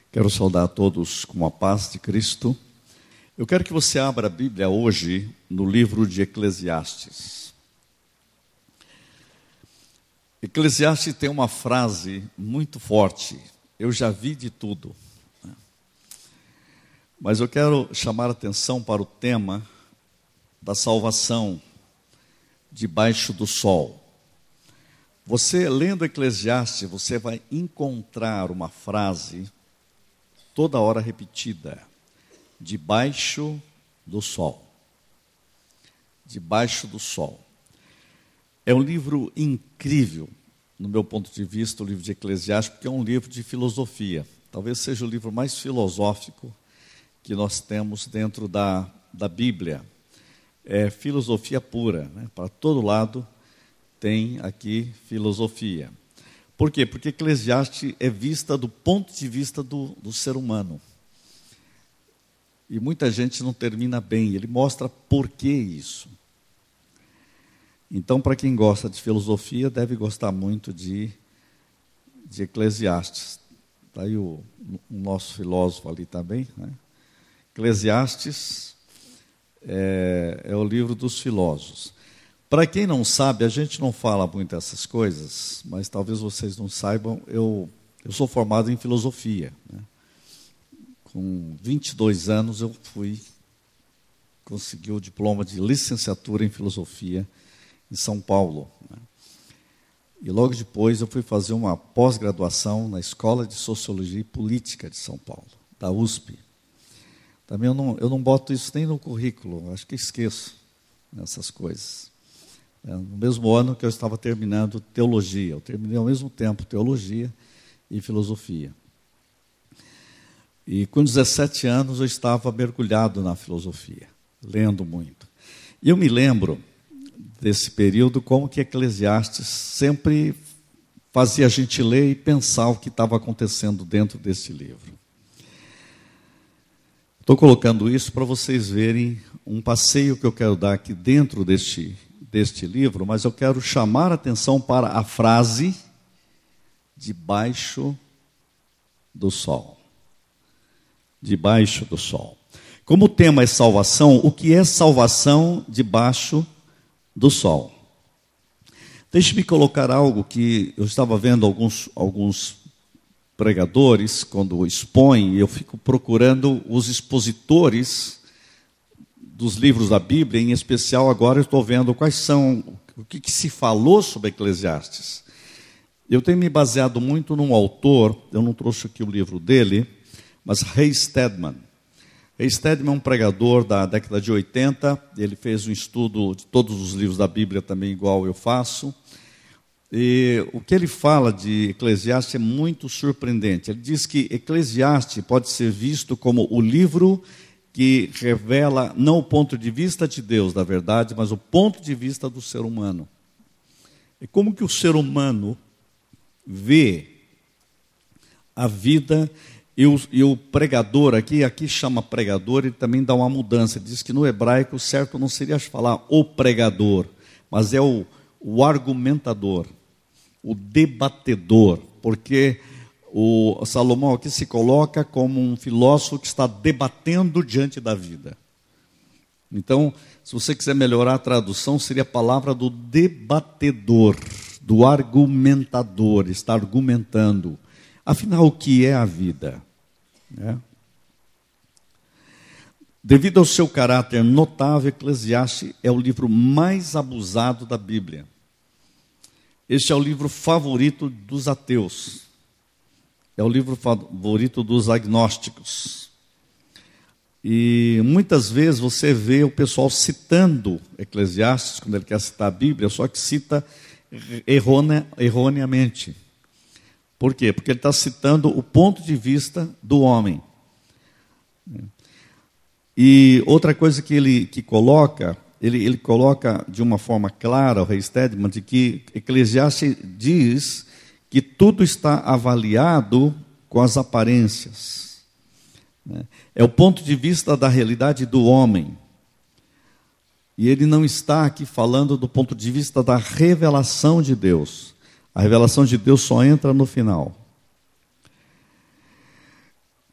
Quero saudar a todos com a paz de Cristo. Eu quero que você abra a Bíblia hoje no livro de Eclesiastes. Eclesiastes tem uma frase muito forte: eu já vi de tudo. Mas eu quero chamar a atenção para o tema da salvação debaixo do sol. Você, lendo Eclesiastes, você vai encontrar uma frase toda hora repetida: debaixo do sol. Debaixo do sol. É um livro incrível, no meu ponto de vista, o livro de Eclesiastes, porque é um livro de filosofia. Talvez seja o livro mais filosófico que nós temos dentro da Bíblia. É filosofia pura, né? Para todo lado tem aqui filosofia. Por quê? Porque Eclesiastes é vista do ponto de vista do ser humano. E muita gente não termina bem. Ele mostra por que isso. Então, para quem gosta de filosofia, deve gostar muito de Eclesiastes. Está aí o nosso filósofo ali também, né? Eclesiastes é o livro dos filósofos. Para quem não sabe, a gente não fala muito essas coisas, mas talvez vocês não saibam, eu sou formado em filosofia, né? Com 22 anos eu consegui o diploma de licenciatura em filosofia em São Paulo, né? E logo depois eu fui fazer uma pós-graduação na Escola de Sociologia e Política de São Paulo, da USP. Também eu não boto isso nem no currículo, acho que esqueço essas coisas. No mesmo ano que eu estava terminando teologia, eu terminei ao mesmo tempo teologia e filosofia. E com 17 anos eu estava mergulhado na filosofia, lendo muito. E eu me lembro desse período como que Eclesiastes sempre fazia a gente ler e pensar o que estava acontecendo dentro desse livro. Estou colocando isso para vocês verem um passeio que eu quero dar aqui dentro deste livro, mas eu quero chamar a atenção para a frase debaixo do sol. Debaixo do sol. Como o tema é salvação, o que é salvação debaixo do sol? Deixe-me colocar algo que eu estava vendo alguns pregadores, quando expõem, eu fico procurando os expositores dos livros da Bíblia, em especial agora eu estou vendo quais são, o que se falou sobre Eclesiastes. Eu tenho me baseado muito num autor, eu não trouxe aqui o livro dele, mas Ray Stedman. Ray Stedman é um pregador da década de 80, ele fez um estudo de todos os livros da Bíblia também, igual eu faço. E o que ele fala de Eclesiastes é muito surpreendente. Ele diz que Eclesiastes pode ser visto como o livro que revela não o ponto de vista de Deus, da verdade, mas o ponto de vista do ser humano. É como que o ser humano vê a vida, e o pregador, aqui chama pregador, ele também dá uma mudança. Ele diz que no hebraico o certo não seria falar o pregador, mas é o argumentador, o debatedor, porque o Salomão aqui se coloca como um filósofo que está debatendo diante da vida. Então, se você quiser melhorar a tradução, seria a palavra do debatedor, do argumentador, está argumentando. Afinal, o que é a vida? Devido ao seu caráter notável, Eclesiastes é o livro mais abusado da Bíblia. Este é o livro favorito dos ateus. É o livro favorito dos agnósticos. E muitas vezes você vê o pessoal citando Eclesiastes, quando ele quer citar a Bíblia, só que cita erroneamente. Por quê? Porque ele está citando o ponto de vista do homem. E outra coisa que ele coloca, ele coloca de uma forma clara, o Ray Stedman, de que Eclesiastes diz que tudo está avaliado com as aparências. É o ponto de vista da realidade do homem. E ele não está aqui falando do ponto de vista da revelação de Deus. A revelação de Deus só entra no final.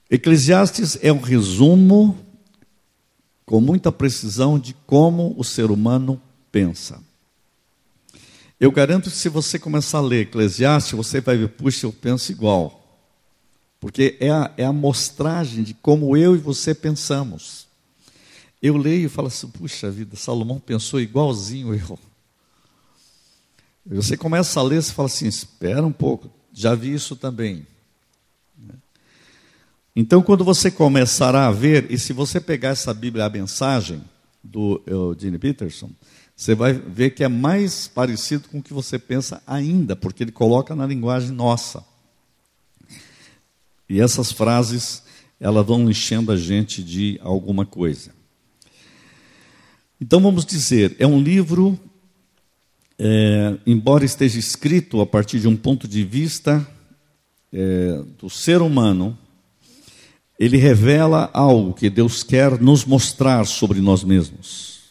Eclesiastes é um resumo, com muita precisão, de como o ser humano pensa. Eu garanto que se você começar a ler Eclesiastes, você vai ver, puxa, eu penso igual. Porque é a mostragem de como eu e você pensamos. Eu leio e falo assim, puxa vida, Salomão pensou igualzinho eu. E você começa a ler, você fala assim, espera um pouco, já vi isso também. Então, quando você começará a ver, e se você pegar essa Bíblia, a mensagem do Eugene Peterson, você vai ver que é mais parecido com o que você pensa ainda, porque ele coloca na linguagem nossa. E essas frases, elas vão enchendo a gente de alguma coisa. Então, vamos dizer, é um livro, embora esteja escrito a partir de um ponto de vista do ser humano, ele revela algo que Deus quer nos mostrar sobre nós mesmos.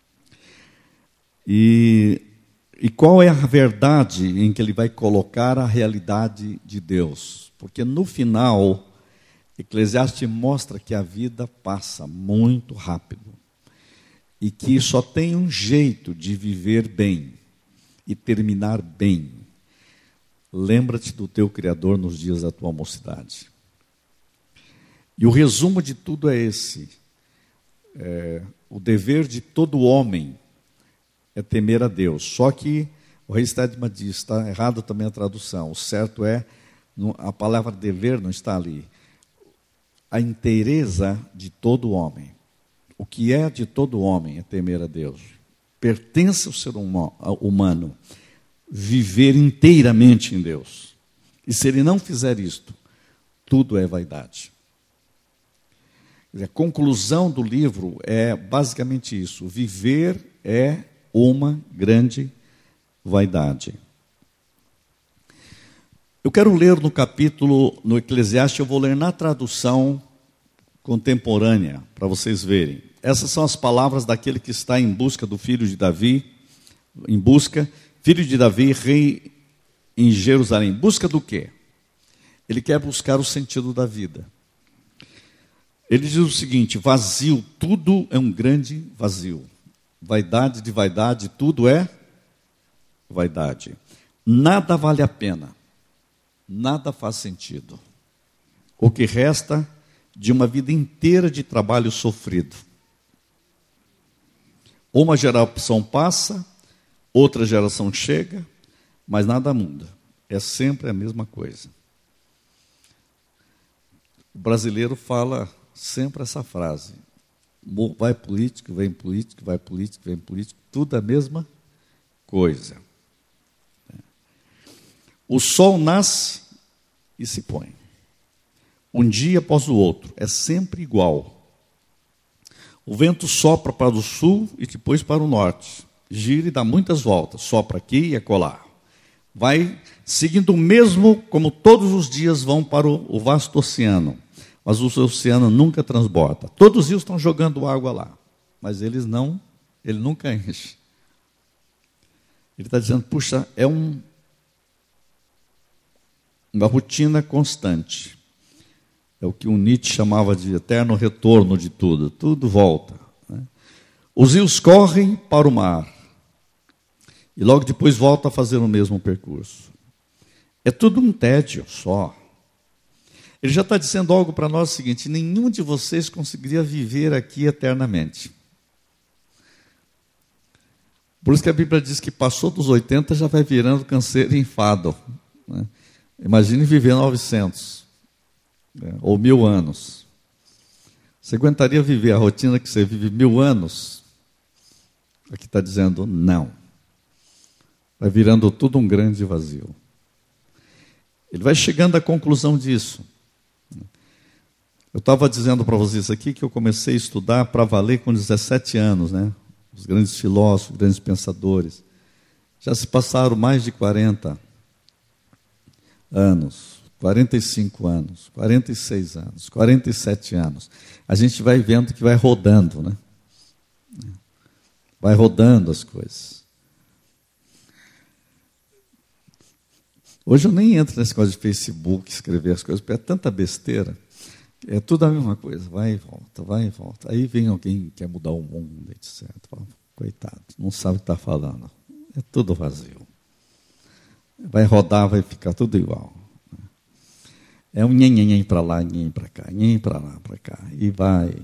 E qual é a verdade em que ele vai colocar a realidade de Deus? Porque no final, Eclesiastes mostra que a vida passa muito rápido. E que só tem um jeito de viver bem e terminar bem. Lembra-te do teu Criador nos dias da tua mocidade. E o resumo de tudo é esse. O dever de todo homem é temer a Deus. Só que o Rei Stedman diz, está errado também a tradução. O certo é, a palavra dever não está ali. A inteireza de todo homem. O que é de todo homem é temer a Deus. Pertence ao ser humano viver inteiramente em Deus. E se ele não fizer isto, tudo é vaidade. A conclusão do livro é basicamente isso. Viver é uma grande vaidade. Eu quero ler no capítulo, no Eclesiastes, eu vou ler na tradução contemporânea, para vocês verem. Essas são as palavras daquele que está em busca do filho de Davi, filho de Davi, rei em Jerusalém. Em busca do quê? Ele quer buscar o sentido da vida. Ele diz o seguinte, vazio, tudo é um grande vazio. Vaidade de vaidade, tudo é vaidade. Nada vale a pena, nada faz sentido. O que resta de uma vida inteira de trabalho sofrido. Uma geração passa, outra geração chega, mas nada muda. É sempre a mesma coisa. O brasileiro fala sempre essa frase. Vai político, vem político, vai político, vem político, tudo a mesma coisa. O sol nasce e se põe. Um dia após o outro, é sempre igual. O vento sopra para o sul e depois para o norte. Gira e dá muitas voltas, sopra aqui e acolá. Vai seguindo o mesmo, como todos os dias vão para o vasto oceano. Mas o oceano nunca transborda. Todos os rios estão jogando água lá, mas ele nunca enche. Ele está dizendo, puxa, é uma rotina constante. É o que o Nietzsche chamava de eterno retorno de tudo. Tudo volta. Né? Os rios correm para o mar. E logo depois volta a fazer o mesmo percurso. É tudo um tédio só. Ele já está dizendo algo para nós o seguinte, nenhum de vocês conseguiria viver aqui eternamente. Por isso que a Bíblia diz que passou dos 80 já vai virando canseiro e enfado. Né? Imagine viver 900. Ou 1000 anos. Você aguentaria viver a rotina que você vive 1000 anos? Aqui está dizendo não. Vai virando tudo um grande vazio. Ele vai chegando à conclusão disso. Eu estava dizendo para vocês aqui que eu comecei a estudar para valer com 17 anos, né? Os grandes filósofos, grandes pensadores. Já se passaram mais de 40 anos. 45 anos, 46 anos, 47 anos. A gente vai vendo que vai rodando, né? Vai rodando as coisas. Hoje eu nem entro nesse negócio de Facebook, escrever as coisas, porque é tanta besteira. É tudo a mesma coisa, vai e volta, vai e volta. Aí vem alguém que quer mudar o mundo, etc. Coitado, não sabe o que está falando. É tudo vazio. Vai rodar, vai ficar tudo igual. É um nhen para lá, nhen para cá, nhen para lá, para cá. E vai.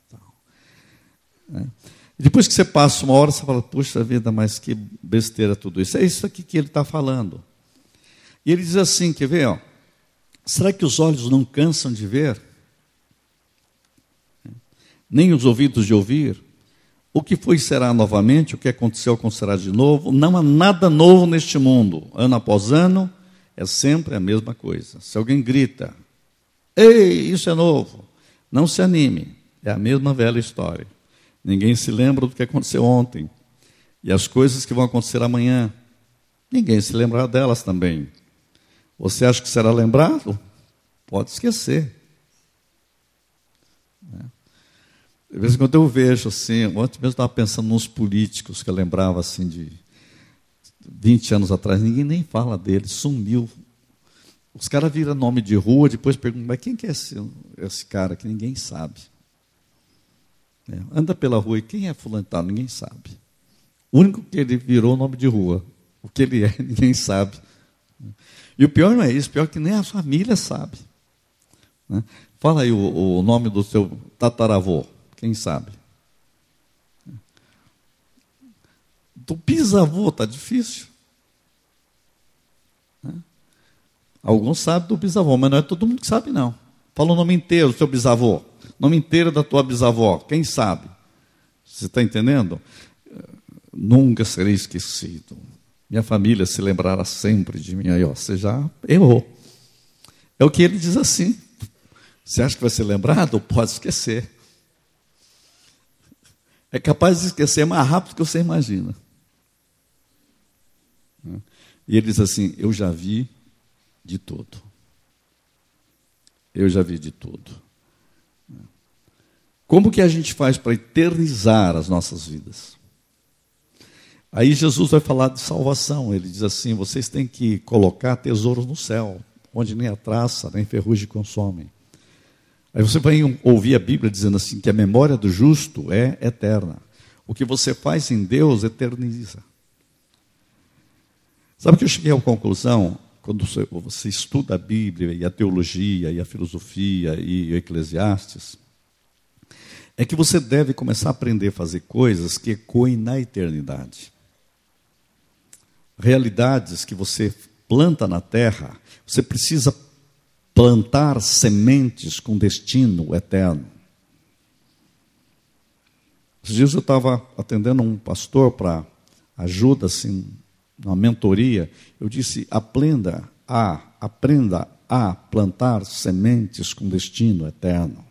E depois que você passa uma hora, você fala, puxa vida, mas que besteira tudo isso. É isso aqui que ele está falando. E ele diz assim, quer ver? Ó, será que os olhos não cansam de ver? Nem os ouvidos de ouvir? O que foi será novamente, o que aconteceu acontecerá de novo. Não há nada novo neste mundo. Ano após ano, é sempre a mesma coisa. Se alguém grita, ei, isso é novo, não se anime. É a mesma velha história. Ninguém se lembra do que aconteceu ontem. E as coisas que vão acontecer amanhã, ninguém se lembrar delas também. Você acha que será lembrado? Pode esquecer. De vez em quando eu vejo assim, ontem mesmo estava pensando nos políticos que eu lembrava assim de 20 anos atrás, ninguém nem fala dele, sumiu. Os caras viram nome de rua, depois perguntam, mas quem que é esse cara que ninguém sabe? Anda pela rua e quem é fulano tal? Ninguém sabe. O único que ele virou nome de rua, o que ele é, ninguém sabe. E o pior não é isso, o pior é que nem a família sabe. Fala aí o nome do seu tataravô. Quem sabe? Do bisavô está difícil. Alguns sabem do bisavô, mas não é todo mundo que sabe, não. Fala o nome inteiro do seu bisavô. O nome inteiro da tua bisavó. Quem sabe? Você está entendendo? Nunca serei esquecido. Minha família se lembrará sempre de mim. Aí, ó, você já errou. É o que ele diz assim. Você acha que vai ser lembrado? Pode esquecer. É capaz de esquecer mais rápido que você imagina. E ele diz assim, eu já vi de tudo. Eu já vi de tudo. Como que a gente faz para eternizar as nossas vidas? Aí Jesus vai falar de salvação. Ele diz assim, vocês têm que colocar tesouros no céu, onde nem a traça, nem ferrugem consomem. Aí você vai ouvir a Bíblia dizendo assim, que a memória do justo é eterna. O que você faz em Deus eterniza. Sabe que eu cheguei à conclusão, quando você estuda a Bíblia, e a teologia, e a filosofia, e o Eclesiastes, é que você deve começar a aprender a fazer coisas que ecoem na eternidade. Realidades que você planta na terra, você precisa plantar sementes com destino eterno. Esses dias eu estava atendendo um pastor para ajuda, assim, uma mentoria. Eu disse, aprenda a plantar sementes com destino eterno.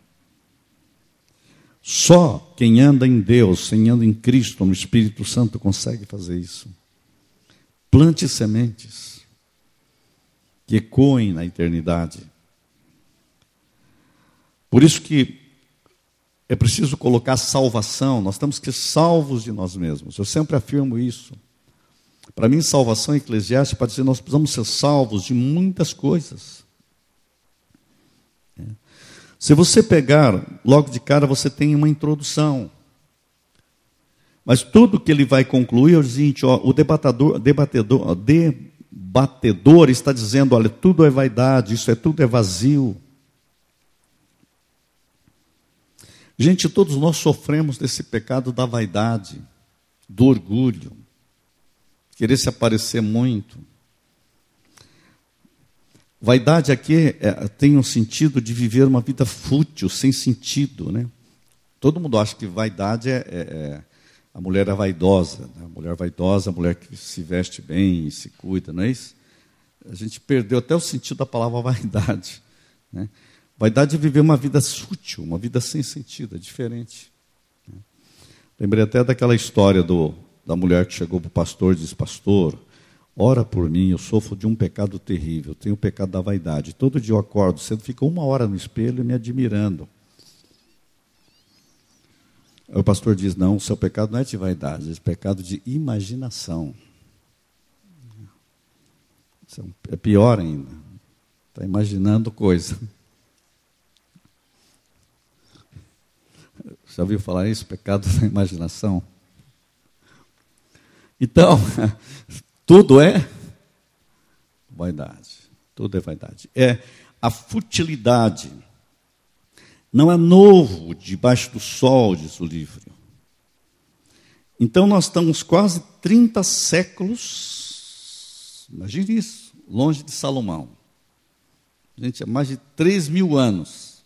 Só quem anda em Deus, quem anda em Cristo, no Espírito Santo, consegue fazer isso. Plante sementes que ecoem na eternidade. Por isso que é preciso colocar salvação. Nós temos que ser salvos de nós mesmos. Eu sempre afirmo isso. Para mim, salvação eclesiástica pode dizer que nós precisamos ser salvos de muitas coisas. Se você pegar, logo de cara, você tem uma introdução. Mas tudo que ele vai concluir é o seguinte, ó, o debatedor está dizendo, olha, tudo é vaidade, isso é tudo é vazio. Gente, todos nós sofremos desse pecado da vaidade, do orgulho, querer se aparecer muito. Vaidade aqui tem um sentido de viver uma vida fútil, sem sentido, né? Todo mundo acha que vaidade a mulher é vaidosa, né? A mulher vaidosa, a mulher que se veste bem e se cuida, não é isso? A gente perdeu até o sentido da palavra vaidade, né? Vaidade é viver uma vida fútil, uma vida sem sentido, é diferente. Lembrei até daquela história da mulher que chegou para o pastor e disse, pastor, ora por mim, eu sofro de um pecado terrível, tenho o pecado da vaidade. Todo dia eu acordo cedo, fico 1 hora no espelho me admirando. Aí o pastor diz, não, o seu pecado não é de vaidade, é pecado de imaginação. Isso é pior ainda. Está imaginando coisa. Você já ouviu falar isso? Pecado da imaginação. Então, tudo é vaidade. Tudo é vaidade. É a futilidade. Não é novo debaixo do sol, diz o livro. Então, nós estamos quase 30 séculos, imagine isso, longe de Salomão. Gente, é mais de 3.000 anos.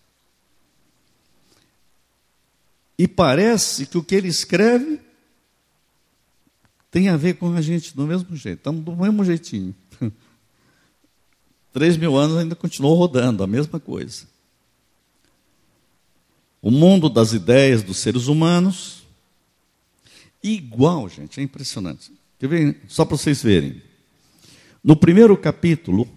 E parece que o que ele escreve tem a ver com a gente do mesmo jeito, estamos do mesmo jeitinho. 3.000 anos ainda continuou rodando, a mesma coisa. O mundo das ideias dos seres humanos, igual, gente, é impressionante. Quer ver? Só para vocês verem. No primeiro capítulo,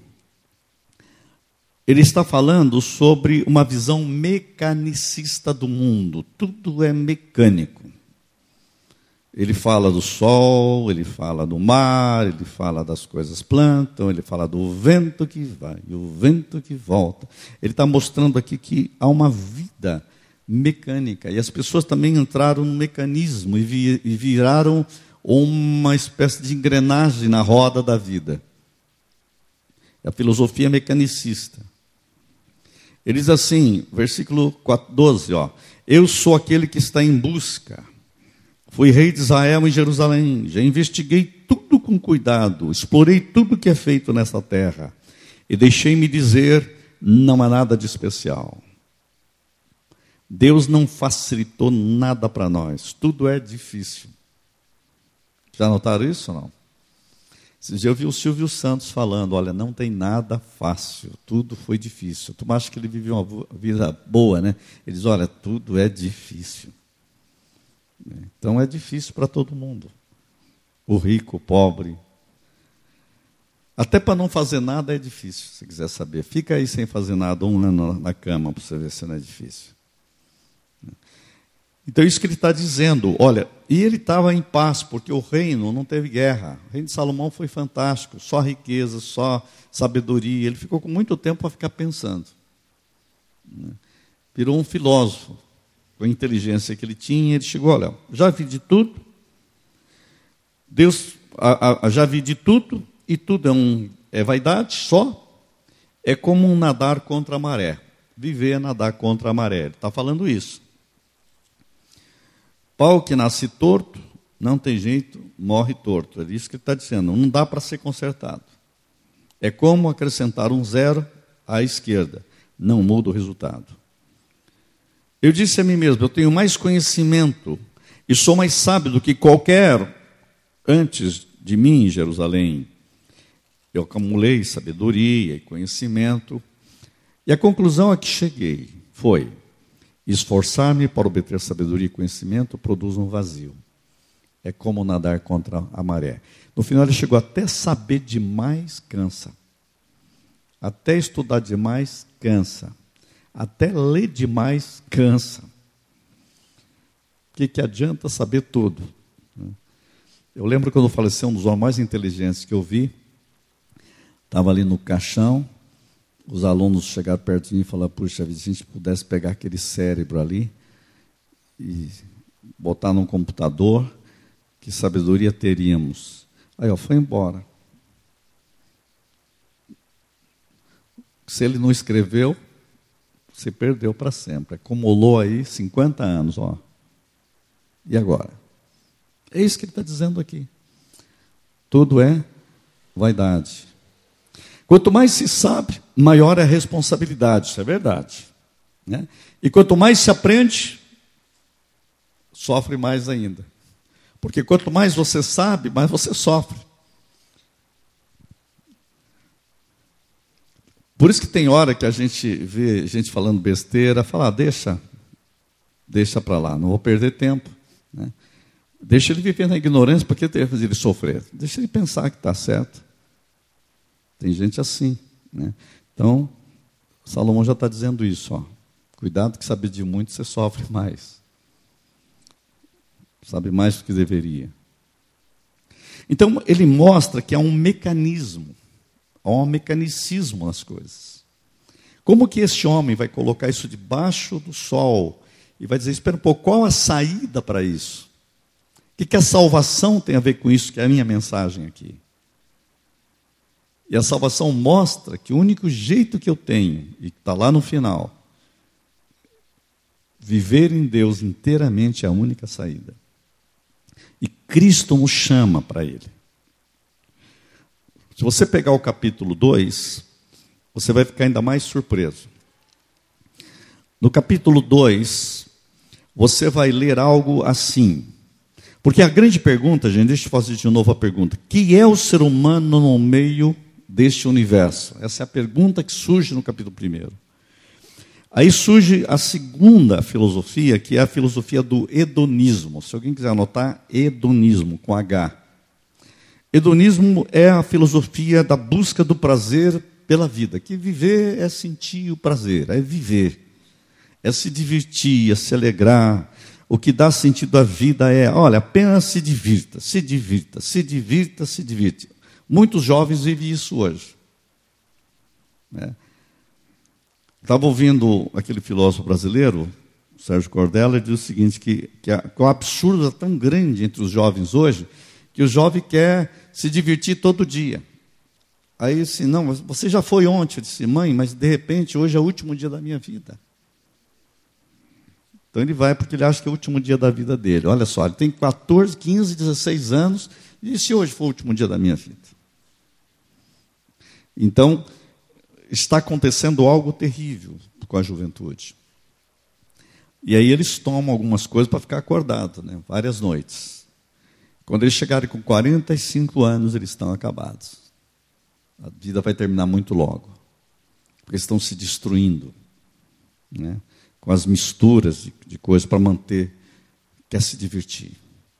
ele está falando sobre uma visão mecanicista do mundo. Tudo é mecânico. Ele fala do sol, ele fala do mar, ele fala das coisas plantam, ele fala do vento que vai e o vento que volta. Ele está mostrando aqui que há uma vida mecânica. E as pessoas também entraram no mecanismo e viraram uma espécie de engrenagem na roda da vida. É a filosofia mecanicista. Ele diz assim, versículo 12, ó, eu sou aquele que está em busca. Fui rei de Israel em Jerusalém, já investiguei tudo com cuidado, explorei tudo que é feito nessa terra e deixei-me dizer, não há nada de especial. Deus não facilitou nada para nós, tudo é difícil. Já notaram isso ou não? Esses dias eu vi o Silvio Santos falando, olha, não tem nada fácil, tudo foi difícil. Tu acha que ele viveu uma vida boa, né? Ele diz, olha, tudo é difícil. Então é difícil para todo mundo. O rico, o pobre. Até para não fazer nada é difícil, se quiser saber. Fica aí sem fazer nada, um ano na cama, para você ver se não é difícil. Então isso que ele está dizendo, olha, e ele estava em paz, porque o reino não teve guerra. O reino de Salomão foi fantástico, só riqueza, só sabedoria. Ele ficou com muito tempo para ficar pensando. Virou um filósofo. Com a inteligência que ele tinha, ele chegou, olha, já vi de tudo, já vi de tudo, e tudo é vaidade só, é como um nadar contra a maré. Viver é nadar contra a maré. Ele está falando isso. Pau que nasce torto, não tem jeito, morre torto. É isso que ele está dizendo, não dá para ser consertado. É como acrescentar um zero à esquerda, não muda o resultado. Eu disse a mim mesmo, eu tenho mais conhecimento e sou mais sábio do que qualquer antes de mim em Jerusalém. Eu acumulei sabedoria e conhecimento. E a conclusão a que cheguei foi, esforçar-me para obter sabedoria e conhecimento produz um vazio. É como nadar contra a maré. No final ele chegou até saber demais, cansa. Até estudar demais, cansa. Até ler demais cansa. O que adianta saber tudo? Eu lembro quando faleceu um dos homens mais inteligentes que eu vi, estava ali no caixão, os alunos chegaram perto de mim e falaram, puxa vida, se a gente pudesse pegar aquele cérebro ali e botar num computador, que sabedoria teríamos? Aí, foi embora. Se ele não escreveu, você perdeu para sempre. Acumulou aí 50 anos. Ó. E agora? É isso que ele está dizendo aqui. Tudo é vaidade. Quanto mais se sabe, maior é a responsabilidade. Isso é verdade. Né? E quanto mais se aprende, sofre mais ainda. Porque quanto mais você sabe, mais você sofre. Por isso que tem hora que a gente vê gente falando besteira, fala, deixa para lá, não vou perder tempo. Né? Deixa ele viver na ignorância, porque tem que fazer ele sofrer. Deixa ele pensar que está certo. Tem gente assim. Né? Então, Salomão já está dizendo isso. Ó. Cuidado que saber de muito, você sofre mais. Sabe mais do que deveria. Então, ele mostra que há um mecanismo. Há um mecanicismo nas coisas. Como que este homem vai colocar isso debaixo do sol e vai dizer, espera um pouco, qual a saída para isso? O que a salvação tem a ver com isso, que é a minha mensagem aqui? E a salvação mostra que o único jeito que eu tenho, e está lá no final, viver em Deus inteiramente é a única saída. E Cristo nos chama para Ele. Se você pegar o capítulo 2, você vai ficar ainda mais surpreso. No capítulo 2, você vai ler algo assim. Porque a grande pergunta, gente, deixa eu fazer de novo a pergunta. Que é o ser humano no meio deste universo? Essa é a pergunta que surge no capítulo 1. Aí surge a segunda filosofia, que é a filosofia do hedonismo. Se alguém quiser anotar, hedonismo, com H. Hedonismo é a filosofia da busca do prazer pela vida. Que viver é sentir o prazer, é viver. É se divertir, é se alegrar. O que dá sentido à vida é, olha, apenas se divirta, se divirta, se divirta, se divirta. Muitos jovens vivem isso hoje. Estava ouvindo aquele filósofo brasileiro, Sérgio Cortella, ele diz o seguinte, que o absurdo é tão grande entre os jovens hoje, que o jovem quer se divertir todo dia. Aí assim, não, mas você já foi ontem. Eu disse, mãe, mas de repente hoje é o último dia da minha vida. Então ele vai porque ele acha que é o último dia da vida dele. Olha só, ele tem 14, 15, 16 anos, e se hoje for o último dia da minha vida? Então, está acontecendo algo terrível com a juventude. E aí eles tomam algumas coisas para ficar acordado, né? Várias noites. Quando eles chegarem com 45 anos, eles estão acabados. A vida vai terminar muito logo. Porque eles estão se destruindo, né? Com as misturas de coisas para manter, quer se divertir.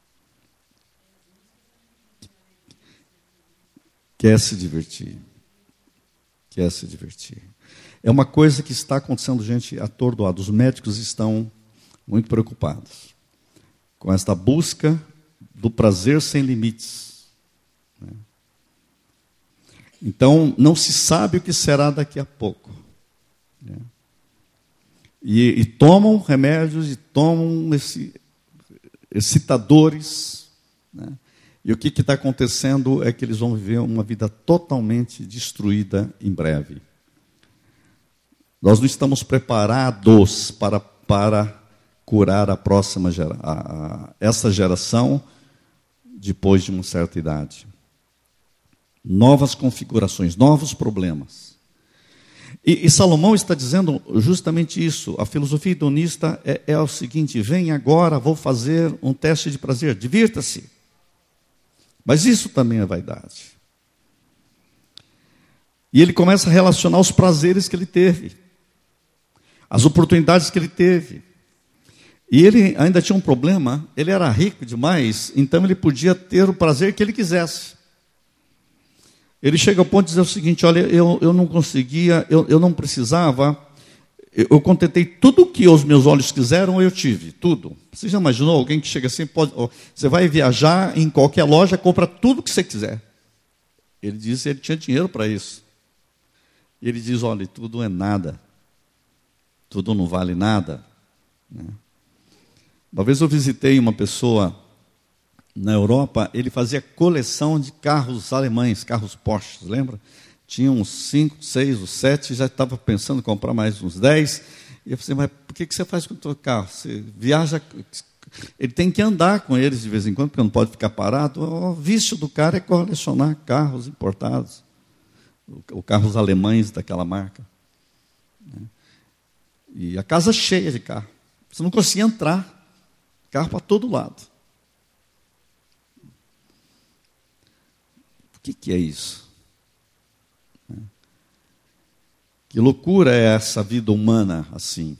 Quer se divertir. Quer se divertir. É uma coisa que está acontecendo, gente, atordoada. Os médicos estão muito preocupados com esta busca do prazer sem limites. Então, não se sabe o que será daqui a pouco. E tomam remédios e tomam excitadores. E o que está acontecendo é que eles vão viver uma vida totalmente destruída em breve. Nós não estamos preparados para curar a próxima essa geração depois de uma certa idade. Novas configurações, novos problemas. E Salomão está dizendo justamente isso. A filosofia hedonista é o seguinte: vem agora, vou fazer um teste de prazer, divirta-se. Mas isso também é vaidade. E ele começa a relacionar os prazeres que ele teve, as oportunidades que ele teve. E ele ainda tinha um problema, ele era rico demais, então ele podia ter o prazer que ele quisesse. Ele chega ao ponto de dizer o seguinte: olha, eu não conseguia, eu não precisava, eu contentei tudo o que os meus olhos quiseram, eu tive, tudo. Você já imaginou alguém que chega assim, você vai viajar em qualquer loja, compra tudo que você quiser. Ele diz que ele tinha dinheiro para isso. E ele diz, olha, tudo é nada, tudo não vale nada. Uma vez eu visitei uma pessoa na Europa, ele fazia coleção de carros alemães, carros Porsche, lembra? Tinha uns 5, 6, uns 7, já estava pensando em comprar mais uns 10. E eu falei, mas por que você faz com o teu carro? Você viaja, ele tem que andar com eles de vez em quando, porque não pode ficar parado. O vício do cara é colecionar carros importados, ou carros alemães daquela marca. E a casa cheia de carro. Você não conseguia entrar, carro para todo lado. O que é isso? Que loucura é essa vida humana assim?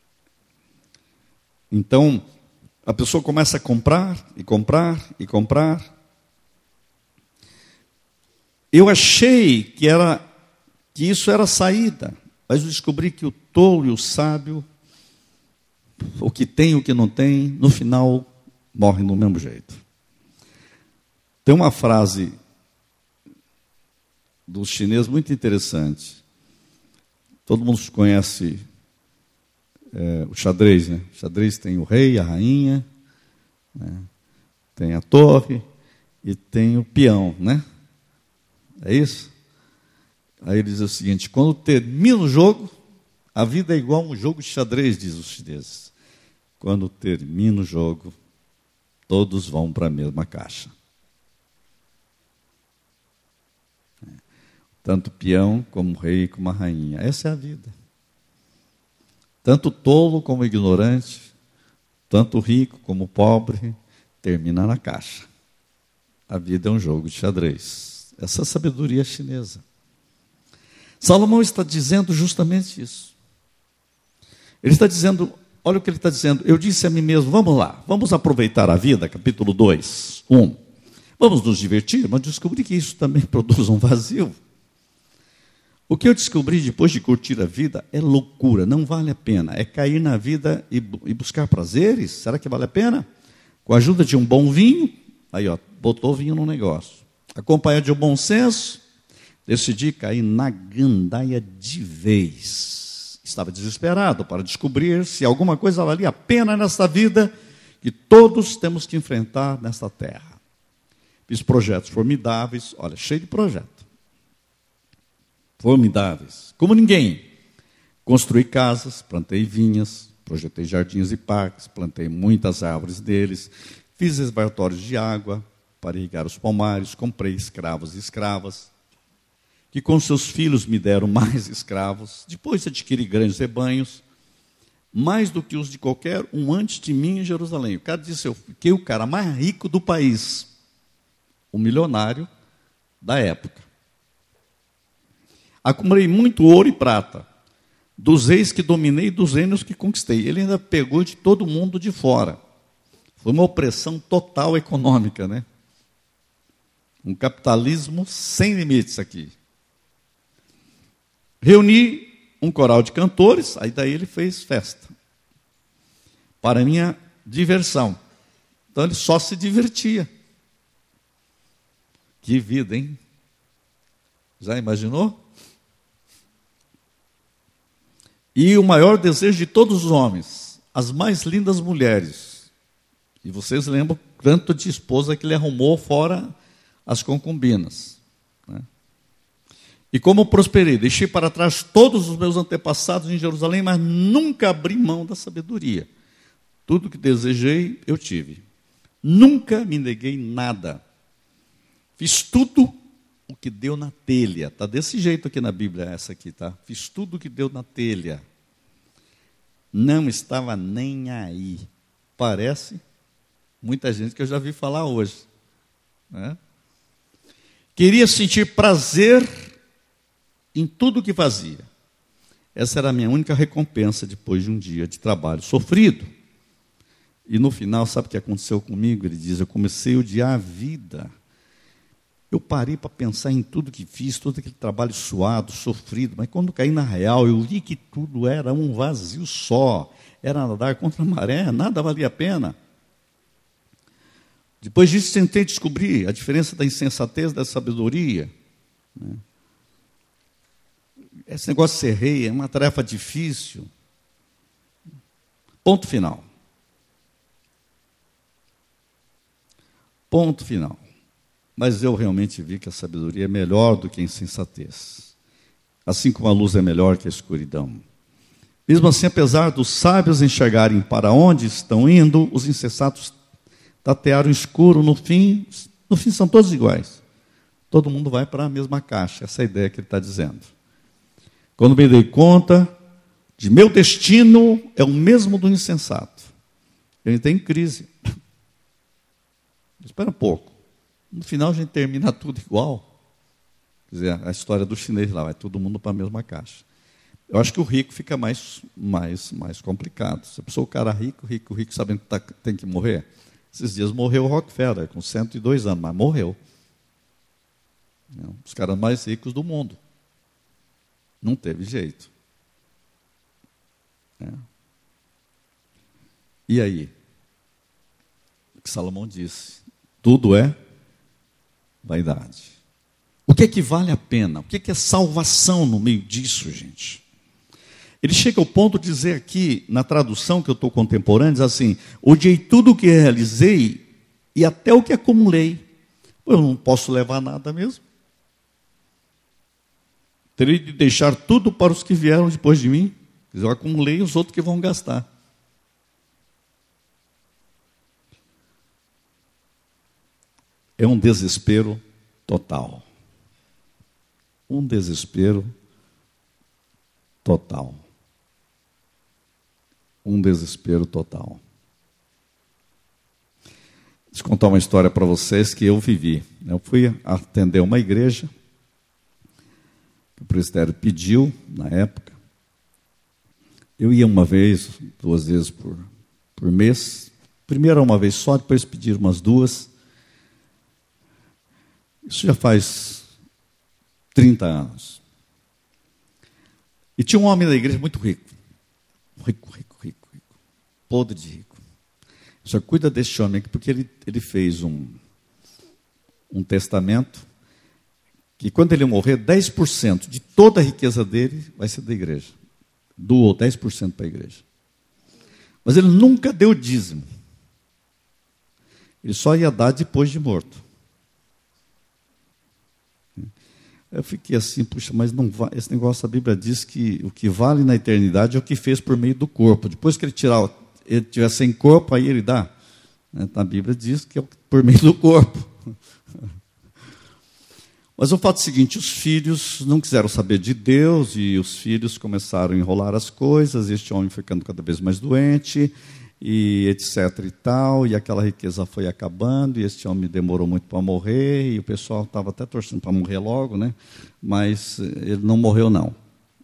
Então, a pessoa começa a comprar, e comprar, e comprar. Eu achei que isso era a saída, mas eu descobri que o tolo e o sábio, o que tem e o que não tem, no final, morrem do mesmo jeito. Tem uma frase do chinês muito interessante. Todo mundo conhece o xadrez, né? O xadrez tem o rei, a rainha, né? Tem a torre e tem o peão, né? É isso? Aí ele diz o seguinte: quando termina o jogo, a vida é igual a um jogo de xadrez, diz os chineses. Quando termina o jogo, todos vão para a mesma caixa. Tanto o peão, como o rei, como a rainha. Essa é a vida. Tanto o tolo como o ignorante, tanto o rico como o pobre, termina na caixa. A vida é um jogo de xadrez. Essa é a sabedoria chinesa. Salomão está dizendo justamente isso. Ele está dizendo, olha o que ele está dizendo: eu disse a mim mesmo, vamos lá, vamos aproveitar a vida, capítulo 2, 1. Vamos nos divertir, mas descobri que isso também produz um vazio. O que eu descobri depois de curtir a vida é loucura, não vale a pena. É cair na vida e buscar prazeres. Será que vale a pena? Com a ajuda de um bom vinho, aí ó, botou vinho no negócio. Acompanhado de um bom senso, decidi cair na gandaia de vez. Estava desesperado para descobrir se alguma coisa valia a pena nesta vida que todos temos que enfrentar nesta terra. Fiz projetos formidáveis, olha, cheio de projetos. Formidáveis, como ninguém. Construí casas, plantei vinhas, projetei jardins e parques, plantei muitas árvores deles, fiz reservatórios de água para irrigar os pomares, comprei escravos e escravas, que com seus filhos me deram mais escravos, depois adquiri grandes rebanhos, mais do que os de qualquer um antes de mim em Jerusalém. O cara disse: eu fiquei o cara mais rico do país, o milionário da época. Acumulei muito ouro e prata, dos reis que dominei e dos reinos que conquistei. Ele ainda pegou de todo mundo de fora. Foi uma opressão total econômica, né? Um capitalismo sem limites aqui. Reuni um coral de cantores, aí daí ele fez festa. Para minha diversão. Então ele só se divertia. Que vida, hein? Já imaginou? E o maior desejo de todos os homens, as mais lindas mulheres. E vocês lembram tanto de esposa que ele arrumou fora as concubinas, né? E como prosperei, deixei para trás todos os meus antepassados em Jerusalém, mas nunca abri mão da sabedoria. Tudo que desejei, eu tive. Nunca me neguei nada. Fiz tudo o que deu na telha. Está desse jeito aqui na Bíblia, essa aqui, tá? Fiz tudo o que deu na telha. Não estava nem aí. Parece muita gente que eu já vi falar hoje, né? Queria sentir prazer em tudo o que fazia. Essa era a minha única recompensa depois de um dia de trabalho sofrido. E no final, sabe o que aconteceu comigo? Ele diz: eu comecei a odiar a vida. Eu parei para pensar em tudo que fiz, todo aquele trabalho suado, sofrido, mas quando caí na real, eu vi que tudo era um vazio só. Era nadar contra a maré, nada valia a pena. Depois disso, tentei descobrir a diferença da insensatez e da sabedoria, né? Esse negócio de ser rei é uma tarefa difícil. Ponto final. Ponto final. Mas eu realmente vi que a sabedoria é melhor do que a insensatez. Assim como a luz é melhor que a escuridão. Mesmo assim, apesar dos sábios enxergarem para onde estão indo, os insensatos tatearam escuro. No fim são todos iguais. Todo mundo vai para a mesma caixa. Essa é a ideia que ele está dizendo. Quando me dei conta de meu destino é o mesmo do insensato. Ele está em crise. Espera um pouco. No final a gente termina tudo igual. Quer dizer, a história do chinês lá, vai todo mundo para a mesma caixa. Eu acho que o rico fica mais complicado. Se a pessoa, o cara rico, sabendo que tem que morrer. Esses dias morreu o Rockefeller, com 102 anos, mas morreu. Os caras mais ricos do mundo. Não teve jeito. E aí? O que Salomão disse? Tudo é vaidade. O que é que vale a pena? O que é salvação no meio disso, gente? Ele chega ao ponto de dizer aqui, na tradução que eu estou contemporânea, diz assim: odiei tudo o que realizei e até o que acumulei. Eu não posso levar nada mesmo. Terei de deixar tudo para os que vieram depois de mim. Eu acumulei os outros que vão gastar. É um desespero total. Um desespero total. Um desespero total. Deixa eu contar uma história para vocês que eu vivi. Eu fui atender uma igreja, que o presbitério pediu, na época. Eu ia uma vez, 2 vezes por mês. Primeiro uma vez só, depois pediram umas 2. Isso já faz 30 anos. E tinha um homem da igreja muito rico. Rico. Podre de rico. Só cuida desse homem aqui, porque ele fez um testamento que quando ele morrer, 10% de toda a riqueza dele vai ser da igreja. Doou 10% para a igreja. Mas ele nunca deu dízimo. Ele só ia dar depois de morto. Eu fiquei assim, puxa, mas não vai, esse negócio, a Bíblia diz que o que vale na eternidade é o que fez por meio do corpo. Depois que ele tiver sem corpo, aí ele dá. A Bíblia diz que é por meio do corpo. Mas o fato é o seguinte: os filhos não quiseram saber de Deus e os filhos começaram a enrolar as coisas. Este homem foi ficando cada vez mais doente, e etc. e tal, e aquela riqueza foi acabando, e este homem demorou muito para morrer, e o pessoal estava até torcendo para morrer logo, né? Mas ele não morreu, não.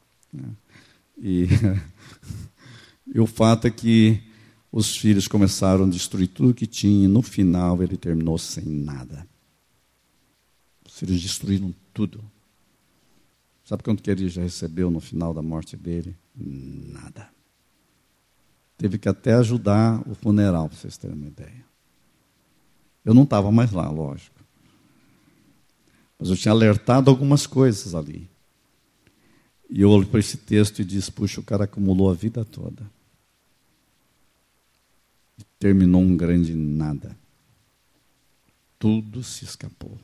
E o fato é que os filhos começaram a destruir tudo que tinha, e no final ele terminou sem nada. Os filhos destruíram tudo. Sabe quanto que ele já recebeu no final da morte dele? Nada. Teve que até ajudar o funeral, para vocês terem uma ideia. Eu não estava mais lá, lógico. Mas eu tinha alertado algumas coisas ali. E eu olho para esse texto e disse: puxa, o cara acumulou a vida toda. E terminou um grande nada. Tudo se escapou.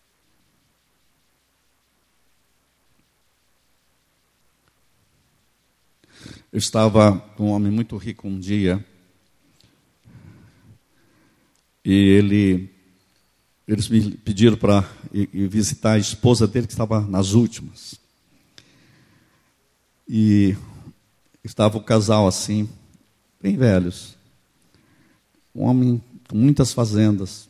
Eu estava com um homem muito rico um dia, e eles me pediram para ir visitar a esposa dele, que estava nas últimas. E estava o casal assim, bem velhos. Um homem com muitas fazendas.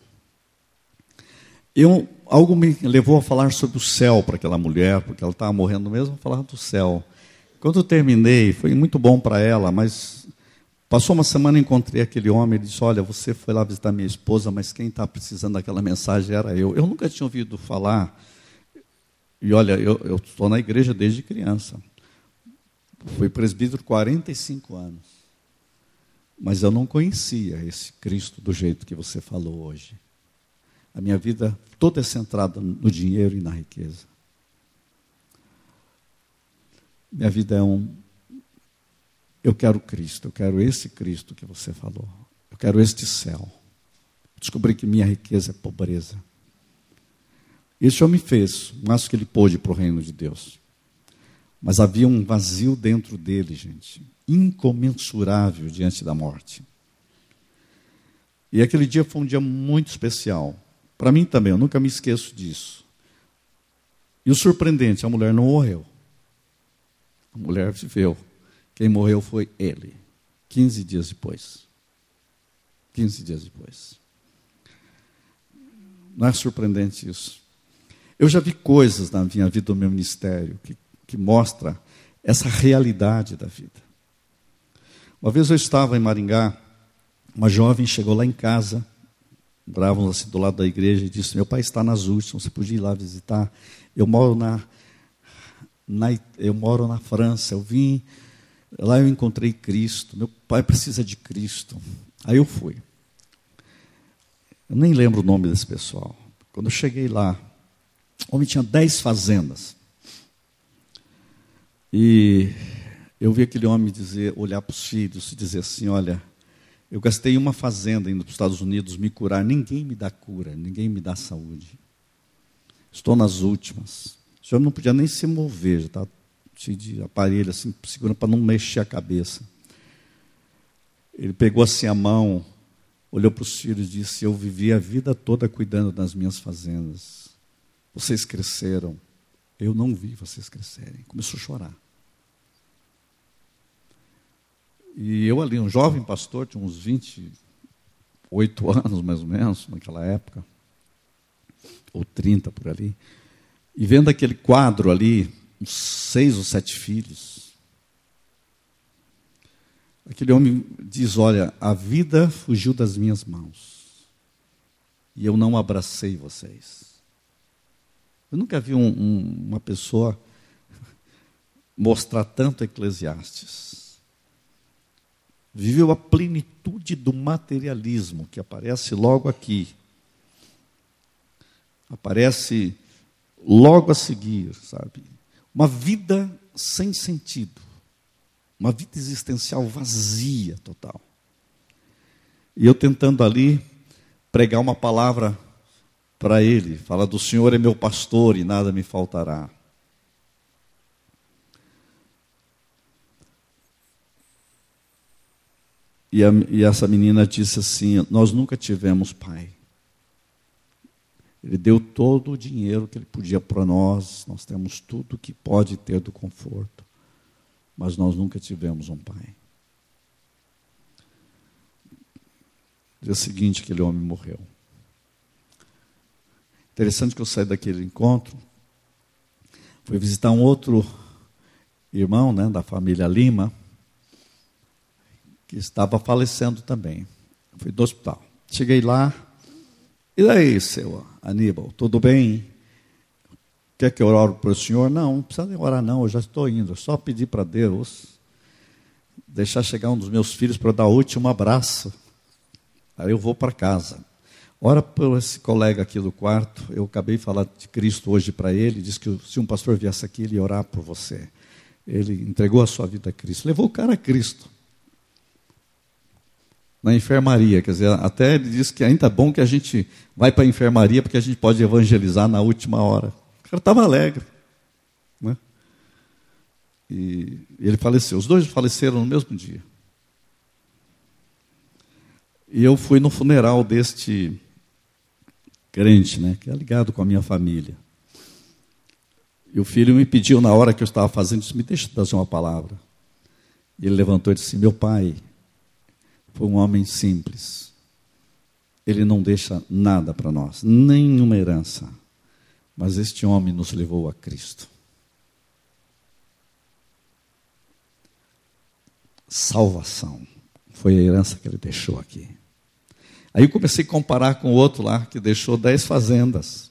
Algo me levou a falar sobre o céu para aquela mulher, porque ela estava morrendo mesmo, falar do céu. Quando eu terminei, foi muito bom para ela, mas passou uma semana, encontrei aquele homem, ele disse: olha, você foi lá visitar minha esposa, mas quem está precisando daquela mensagem era eu. Eu nunca tinha ouvido falar, e olha, eu estou na igreja desde criança. Fui presbítero 45 anos, mas eu não conhecia esse Cristo do jeito que você falou hoje. A minha vida toda é centrada no dinheiro e na riqueza. Minha vida eu quero Cristo, eu quero esse Cristo que você falou. Eu quero este céu. Descobri que minha riqueza é pobreza. Esse homem fez o máximo que ele pôde para o reino de Deus. Mas havia um vazio dentro dele, gente, incomensurável diante da morte. E aquele dia foi um dia muito especial. Para mim também, eu nunca me esqueço disso. E o surpreendente, a mulher não morreu. A mulher viveu. Quem morreu foi ele. 15 dias depois. 15 dias depois. Não é surpreendente isso? Eu já vi coisas na minha vida, no meu ministério, que mostra essa realidade da vida. Uma vez eu estava em Maringá, uma jovem chegou lá em casa, morávamos assim do lado da igreja, e disse: meu pai está nas últimas, você podia ir lá visitar? Eu moro na França, eu vim, lá eu encontrei Cristo, meu pai precisa de Cristo. Aí eu fui. Eu nem lembro o nome desse pessoal. Quando eu cheguei lá, o homem tinha 10 fazendas. E Eu vi aquele homem olhar para os filhos e dizer assim, olha, eu gastei uma fazenda indo para os Estados Unidos me curar, ninguém me dá cura, ninguém me dá saúde. Estou nas últimas. O senhor não podia nem se mover, já estava cheio de aparelho, assim, segurando para não mexer a cabeça. Ele pegou assim a mão, olhou para os filhos e disse, eu vivi a vida toda cuidando das minhas fazendas. Vocês cresceram, eu não vi vocês crescerem. Começou a chorar. E eu ali, um jovem pastor, tinha uns 28 anos mais ou menos, naquela época, ou 30 por ali, e vendo aquele quadro ali, uns 6 ou 7 filhos, aquele homem diz, olha, a vida fugiu das minhas mãos, e eu não abracei vocês. Eu nunca vi uma pessoa mostrar tanto Eclesiastes. Viveu a plenitude do materialismo, que aparece logo aqui. Aparece logo a seguir, sabe? Uma vida sem sentido. Uma vida existencial vazia, total. E eu tentando ali pregar uma palavra para ele. Fala, do Senhor é meu pastor e nada me faltará. E essa menina disse assim, nós nunca tivemos pai. Ele deu todo o dinheiro que ele podia para nós temos tudo que pode ter do conforto, mas nós nunca tivemos um pai. No dia seguinte, aquele homem morreu. Interessante que eu saí daquele encontro, fui visitar um outro irmão, né, da família Lima, que estava falecendo também. Fui do hospital. Cheguei lá, e daí, seu Aníbal, tudo bem? Quer que eu ore para o senhor? Não precisa orar não, eu já estou indo. Só pedir para Deus deixar chegar um dos meus filhos para eu dar o último abraço. Aí eu vou para casa. Ora por esse colega aqui do quarto, eu acabei de falar de Cristo hoje para ele, disse que se um pastor viesse aqui, ele ia orar por você. Ele entregou a sua vida a Cristo, levou o cara a Cristo. Na enfermaria, quer dizer, até ele disse que ainda é bom que a gente vai para a enfermaria, porque a gente pode evangelizar na última hora. O cara estava alegre. Né? E ele faleceu, os dois faleceram no mesmo dia. E eu fui no funeral deste crente, né, que é ligado com a minha família. E o filho me pediu, na hora que eu estava fazendo, disse, me deixa trazer uma palavra. E ele levantou e disse, meu pai foi um homem simples. Ele não deixa nada para nós, nenhuma herança. Mas este homem nos levou a Cristo. Salvação foi a herança que ele deixou aqui. Aí eu comecei a comparar com o outro lá, que deixou 10 fazendas.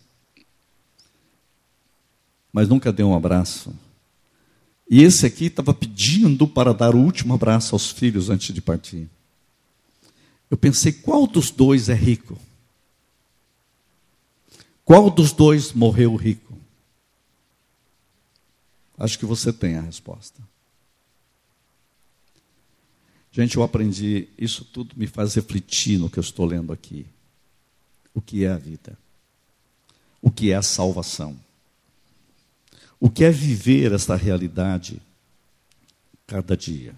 Mas nunca deu um abraço. E esse aqui estava pedindo para dar o último abraço aos filhos antes de partir. Eu pensei, qual dos dois é rico? Qual dos dois morreu rico? Acho que você tem a resposta. Gente, eu aprendi, isso tudo me faz refletir no que eu estou lendo aqui. O que é a vida? O que é a salvação? O que é viver esta realidade cada dia?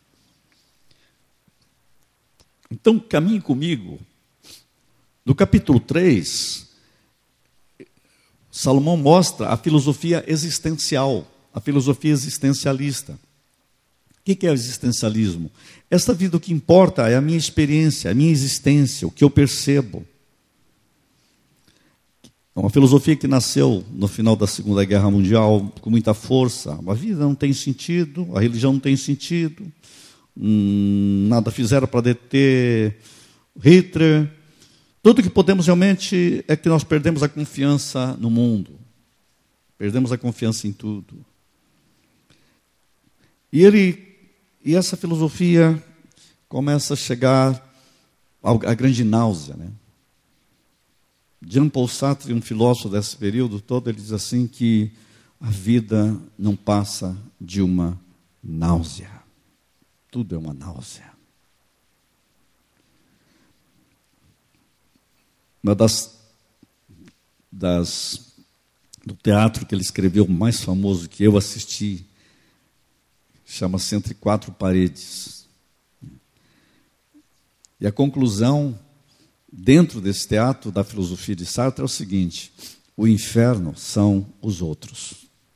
Então, caminhe comigo. No capítulo 3, Salomão mostra a filosofia existencial, a filosofia existencialista. O que é o existencialismo? Esta vida, o que importa é a minha experiência, a minha existência, o que eu percebo. É uma filosofia que nasceu no final da Segunda Guerra Mundial com muita força. A vida não tem sentido, a religião não tem sentido, nada fizeram para deter Hitler. Tudo que podemos realmente é que nós perdemos a confiança no mundo. Perdemos a confiança em tudo. E essa filosofia começa a chegar à grande náusea, né? Jean-Paul Sartre, um filósofo desse período todo, ele diz assim que a vida não passa de uma náusea. Tudo é uma náusea. Uma do teatro que ele escreveu, mais famoso que eu assisti, chama-se Entre Quatro Paredes. E a conclusão, dentro desse teatro da filosofia de Sartre, é o seguinte: o inferno são os outros.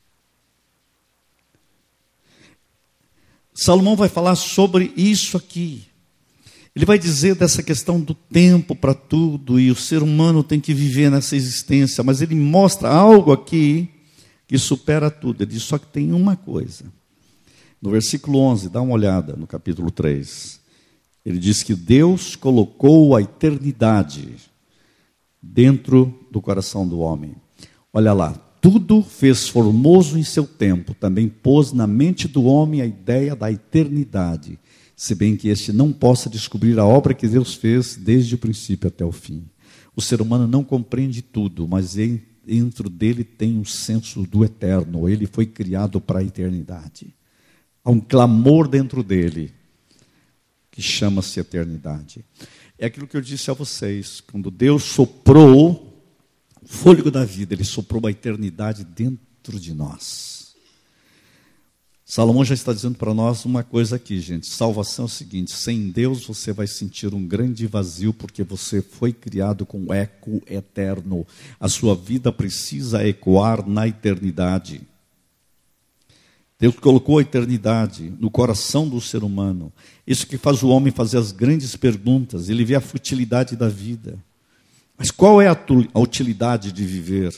Salomão vai falar sobre isso aqui. Ele vai dizer dessa questão do tempo para tudo, e o ser humano tem que viver nessa existência, mas ele mostra algo aqui que supera tudo. Ele diz só que tem uma coisa. No versículo 11, dá uma olhada no capítulo 3. Ele diz que Deus colocou a eternidade dentro do coração do homem. Olha lá, tudo fez formoso em seu tempo, também pôs na mente do homem a ideia da eternidade, se bem que este não possa descobrir a obra que Deus fez desde o princípio até o fim. O ser humano não compreende tudo, mas dentro dele tem um senso do eterno. Ele foi criado para a eternidade. Há um clamor dentro dele que chama-se eternidade. É aquilo que eu disse a vocês, quando Deus soprou o fôlego da vida, Ele soprou a eternidade dentro de nós. Salomão já está dizendo para nós uma coisa aqui, gente. Salvação é o seguinte: sem Deus você vai sentir um grande vazio, porque você foi criado com eco eterno. A sua vida precisa ecoar na eternidade. Deus colocou a eternidade no coração do ser humano. Isso que faz o homem fazer as grandes perguntas. Ele vê a futilidade da vida. Mas qual é a utilidade de viver?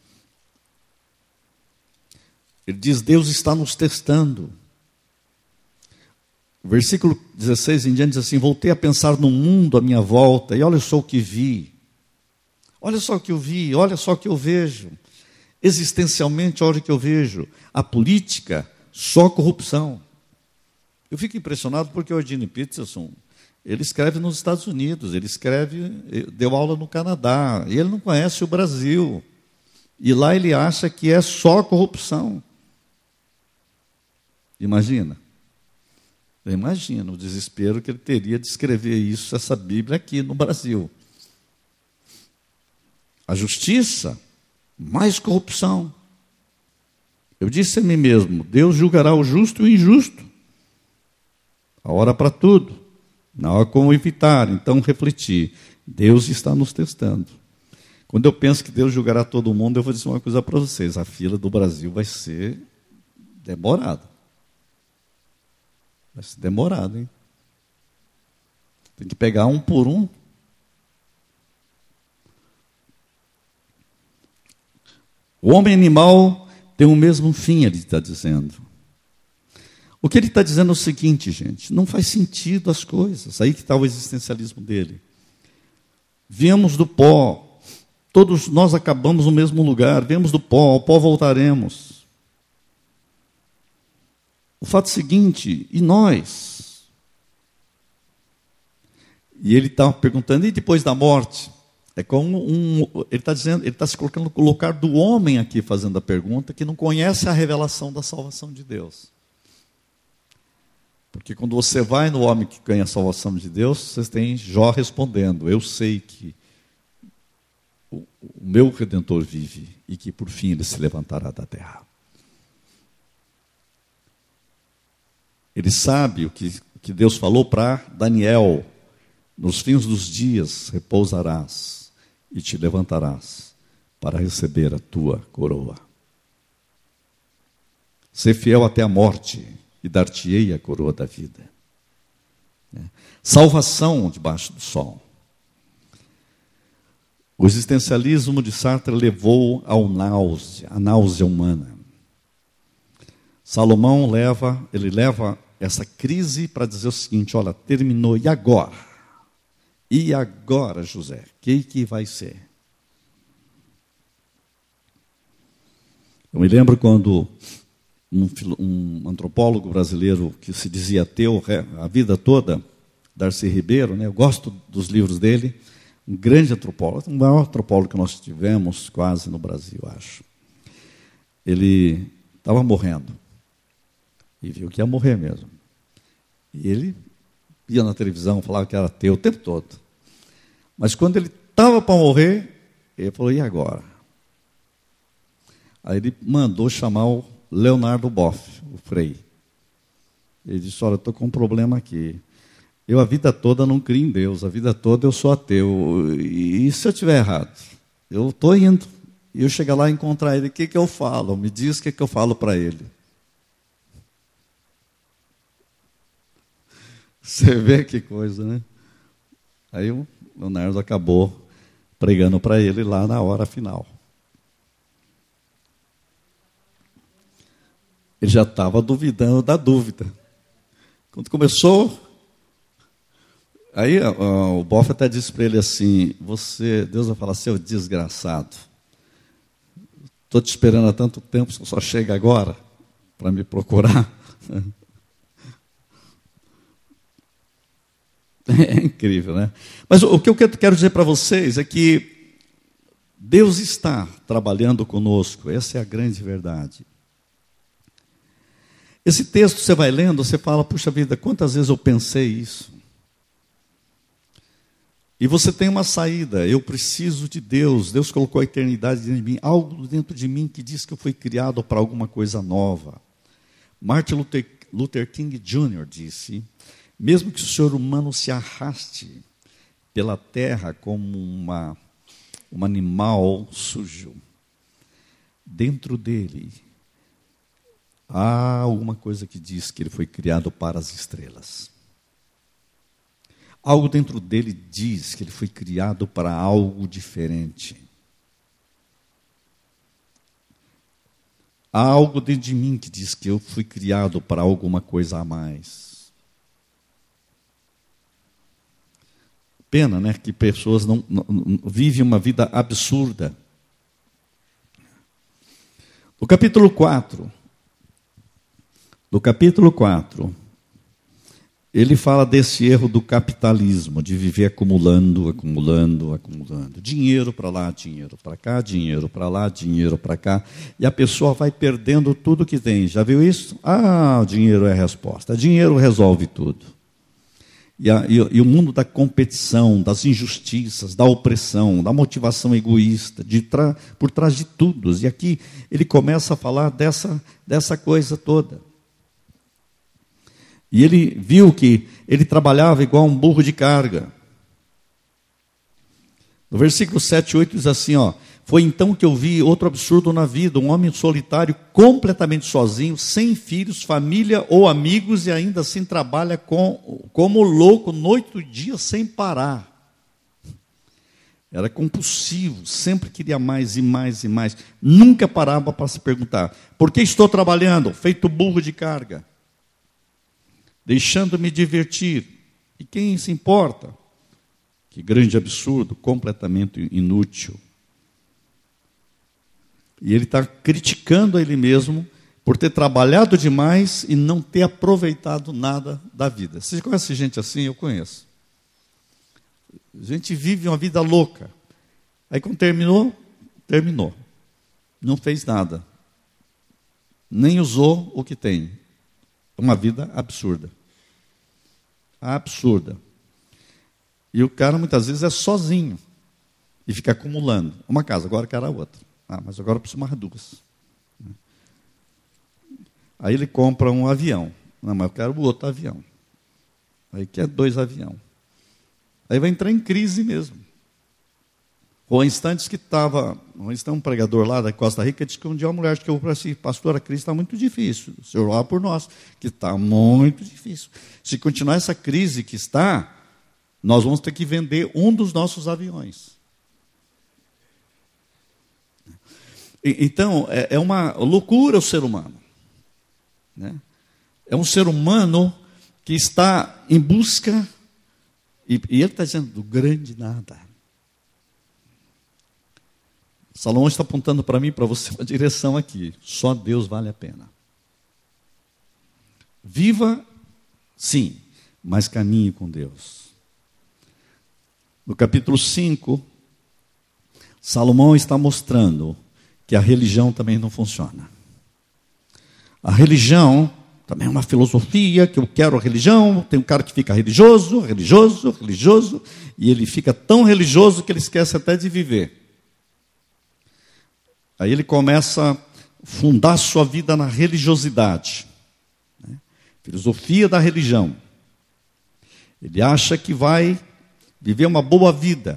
Ele diz: Deus está nos testando. O versículo 16 em diante diz assim: voltei a pensar no mundo à minha volta, e olha só o que vi. Olha só o que eu vi, olha só o que eu vejo. Existencialmente, olha o que eu vejo. A política, só corrupção. Eu fico impressionado porque o Eugene Peterson, ele escreve nos Estados Unidos, ele deu aula no Canadá, e ele não conhece o Brasil. E lá ele acha que é só corrupção. Imagina. Imagina o desespero que ele teria de escrever isso, essa Bíblia aqui no Brasil. A justiça, mais corrupção. Eu disse a mim mesmo: Deus julgará o justo e o injusto. A hora para tudo. Não há como evitar. Então refletir. Deus está nos testando. Quando eu penso que Deus julgará todo mundo, eu vou dizer uma coisa para vocês: a fila do Brasil vai ser demorada. Vai ser demorado, hein? Tem que pegar um por um. O homem animal tem o mesmo fim, ele está dizendo. O que ele está dizendo é o seguinte, gente: não faz sentido as coisas. Aí que está o existencialismo dele. Viemos do pó. Todos nós acabamos no mesmo lugar, viemos do pó, ao pó voltaremos. O fato seguinte: e nós? E ele está perguntando: e depois da morte? É como ele está dizendo, ele está se colocando no lugar do homem aqui, fazendo a pergunta, que não conhece a revelação da salvação de Deus. Porque quando você vai no homem que ganha a salvação de Deus, vocês têm Jó respondendo: eu sei que o meu Redentor vive e que por fim ele se levantará da terra. Ele sabe o que Deus falou para Daniel: nos fins dos dias repousarás e te levantarás para receber a tua coroa. Ser fiel até a morte e dar-te-ei a coroa da vida. Salvação debaixo do sol. O existencialismo de Sartre levou à náusea humana. Salomão leva essa crise para dizer o seguinte: olha, terminou, e agora? E agora, José? O que vai ser? Eu me lembro quando um antropólogo brasileiro que se dizia ateu a vida toda, Darcy Ribeiro, né? Eu gosto dos livros dele, um grande antropólogo, o maior antropólogo que nós tivemos quase no Brasil, acho. Ele estava morrendo. E viu que ia morrer mesmo. E ele ia na televisão, falava que era ateu o tempo todo. Mas quando ele estava para morrer, ele falou, e agora? Aí ele mandou chamar o Leonardo Boff, o Frei. Ele disse, olha, estou com um problema aqui. Eu a vida toda não crio em Deus, a vida toda eu sou ateu. E se eu estiver errado? Eu estou indo. E eu chegar lá e encontrar ele, o que eu falo? Me diz o que eu falo para ele. Você vê que coisa, né? Aí o Leonardo acabou pregando para ele lá na hora final. Ele já estava duvidando da dúvida. Quando começou, aí o Boff até disse para ele assim, Deus vai falar, seu desgraçado, estou te esperando há tanto tempo, você só chega agora para me procurar. É incrível, né? Mas o que eu quero dizer para vocês é que Deus está trabalhando conosco, essa é a grande verdade. Esse texto você vai lendo, você fala, puxa vida, quantas vezes eu pensei isso? E você tem uma saída, eu preciso de Deus, Deus colocou a eternidade dentro de mim, algo dentro de mim que diz que eu fui criado para alguma coisa nova. Martin Luther King Jr. disse, mesmo que o ser humano se arraste pela terra como um animal sujo, dentro dele há alguma coisa que diz que ele foi criado para as estrelas. Algo dentro dele diz que ele foi criado para algo diferente. Há algo dentro de mim que diz que eu fui criado para alguma coisa a mais. Pena, né, que pessoas não vivem uma vida absurda. No capítulo 4, ele fala desse erro do capitalismo, de viver acumulando. Dinheiro para lá, dinheiro para cá, dinheiro para lá, dinheiro para cá. E a pessoa vai perdendo tudo que tem. Já viu isso? O dinheiro é a resposta. Dinheiro resolve tudo. E o mundo da competição, das injustiças, da opressão, da motivação egoísta, por trás de tudo. E aqui ele começa a falar dessa coisa toda. E ele viu que ele trabalhava igual um burro de carga. No versículo 7 e 8 diz assim, foi então que eu vi outro absurdo na vida, um homem solitário, completamente sozinho, sem filhos, família ou amigos, e ainda assim trabalha como louco, noite e dia, sem parar. Era compulsivo, sempre queria mais e mais e mais. Nunca parava para se perguntar, por que estou trabalhando? Feito burro de carga. Deixando-me divertir. E quem se importa? Que grande absurdo, completamente inútil. E ele está criticando a ele mesmo por ter trabalhado demais e não ter aproveitado nada da vida. Você conhece gente assim? Eu conheço. A gente vive uma vida louca. Aí quando terminou. Não fez nada. Nem usou o que tem. Uma vida absurda. Absurda. E o cara muitas vezes é sozinho. E fica acumulando. Uma casa, agora quero a outra. Mas agora eu preciso mais duas. Aí ele compra um avião. Não, mas eu quero o outro avião. Aí quer 2 aviões. Aí vai entrar em crise mesmo. Ou instantes que estava... um pregador lá da Costa Rica disse que um dia uma mulher chegou para si, pastor, a crise está muito difícil. O senhor lá por nós, que está muito difícil. Se continuar essa crise que está, nós vamos ter que vender um dos nossos aviões. Então, é uma loucura o ser humano. Né? É um ser humano que está em busca, e ele está dizendo, do grande nada. Salomão está apontando para mim e para você uma direção aqui. Só Deus vale a pena. Viva, sim, mas caminhe com Deus. No capítulo 5, Salomão está mostrando que a religião também não funciona. A religião também é uma filosofia, que eu quero religião. Tem um cara que fica religioso, e ele fica tão religioso que ele esquece até de viver. Aí ele começa a fundar sua vida na religiosidade, né? Filosofia da religião. Ele acha que vai viver uma boa vida.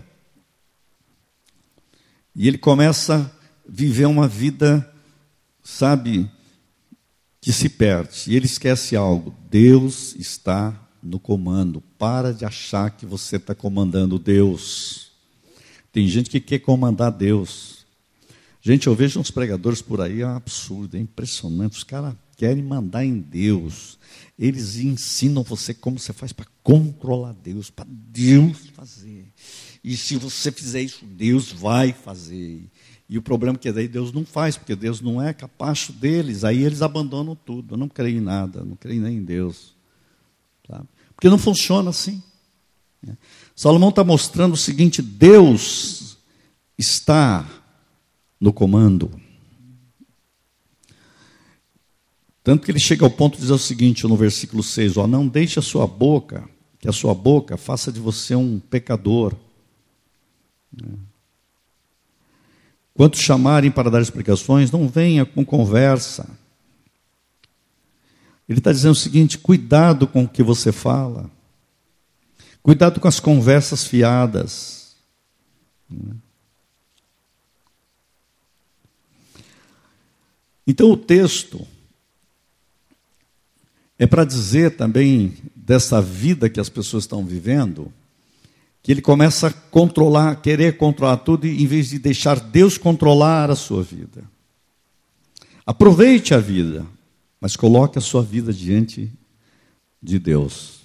E ele começa a viver uma vida, sabe, que se perde. E ele esquece algo. Deus está no comando. Para de achar que você está comandando Deus. Tem gente que quer comandar Deus. Gente, eu vejo uns pregadores por aí, é um absurdo, é impressionante. Os caras querem mandar em Deus. Eles ensinam você como você faz para controlar Deus, para Deus fazer. E se você fizer isso, Deus vai fazer. E o problema é que daí Deus não faz, porque Deus não é capacho deles. Aí eles abandonam tudo. Eu não creio em nada, não creio nem em Deus. Sabe? Porque não funciona assim. Salomão está mostrando o seguinte: Deus está no comando. Tanto que ele chega ao ponto de dizer o seguinte, no versículo 6, não deixe que a sua boca faça de você um pecador. Quando chamarem para dar explicações, não venha com conversa. Ele está dizendo o seguinte: cuidado com o que você fala. Cuidado com as conversas fiadas. Então o texto é para dizer também dessa vida que as pessoas estão vivendo, que ele começa a controlar, querer controlar tudo, em vez de deixar Deus controlar a sua vida. Aproveite a vida, mas coloque a sua vida diante de Deus.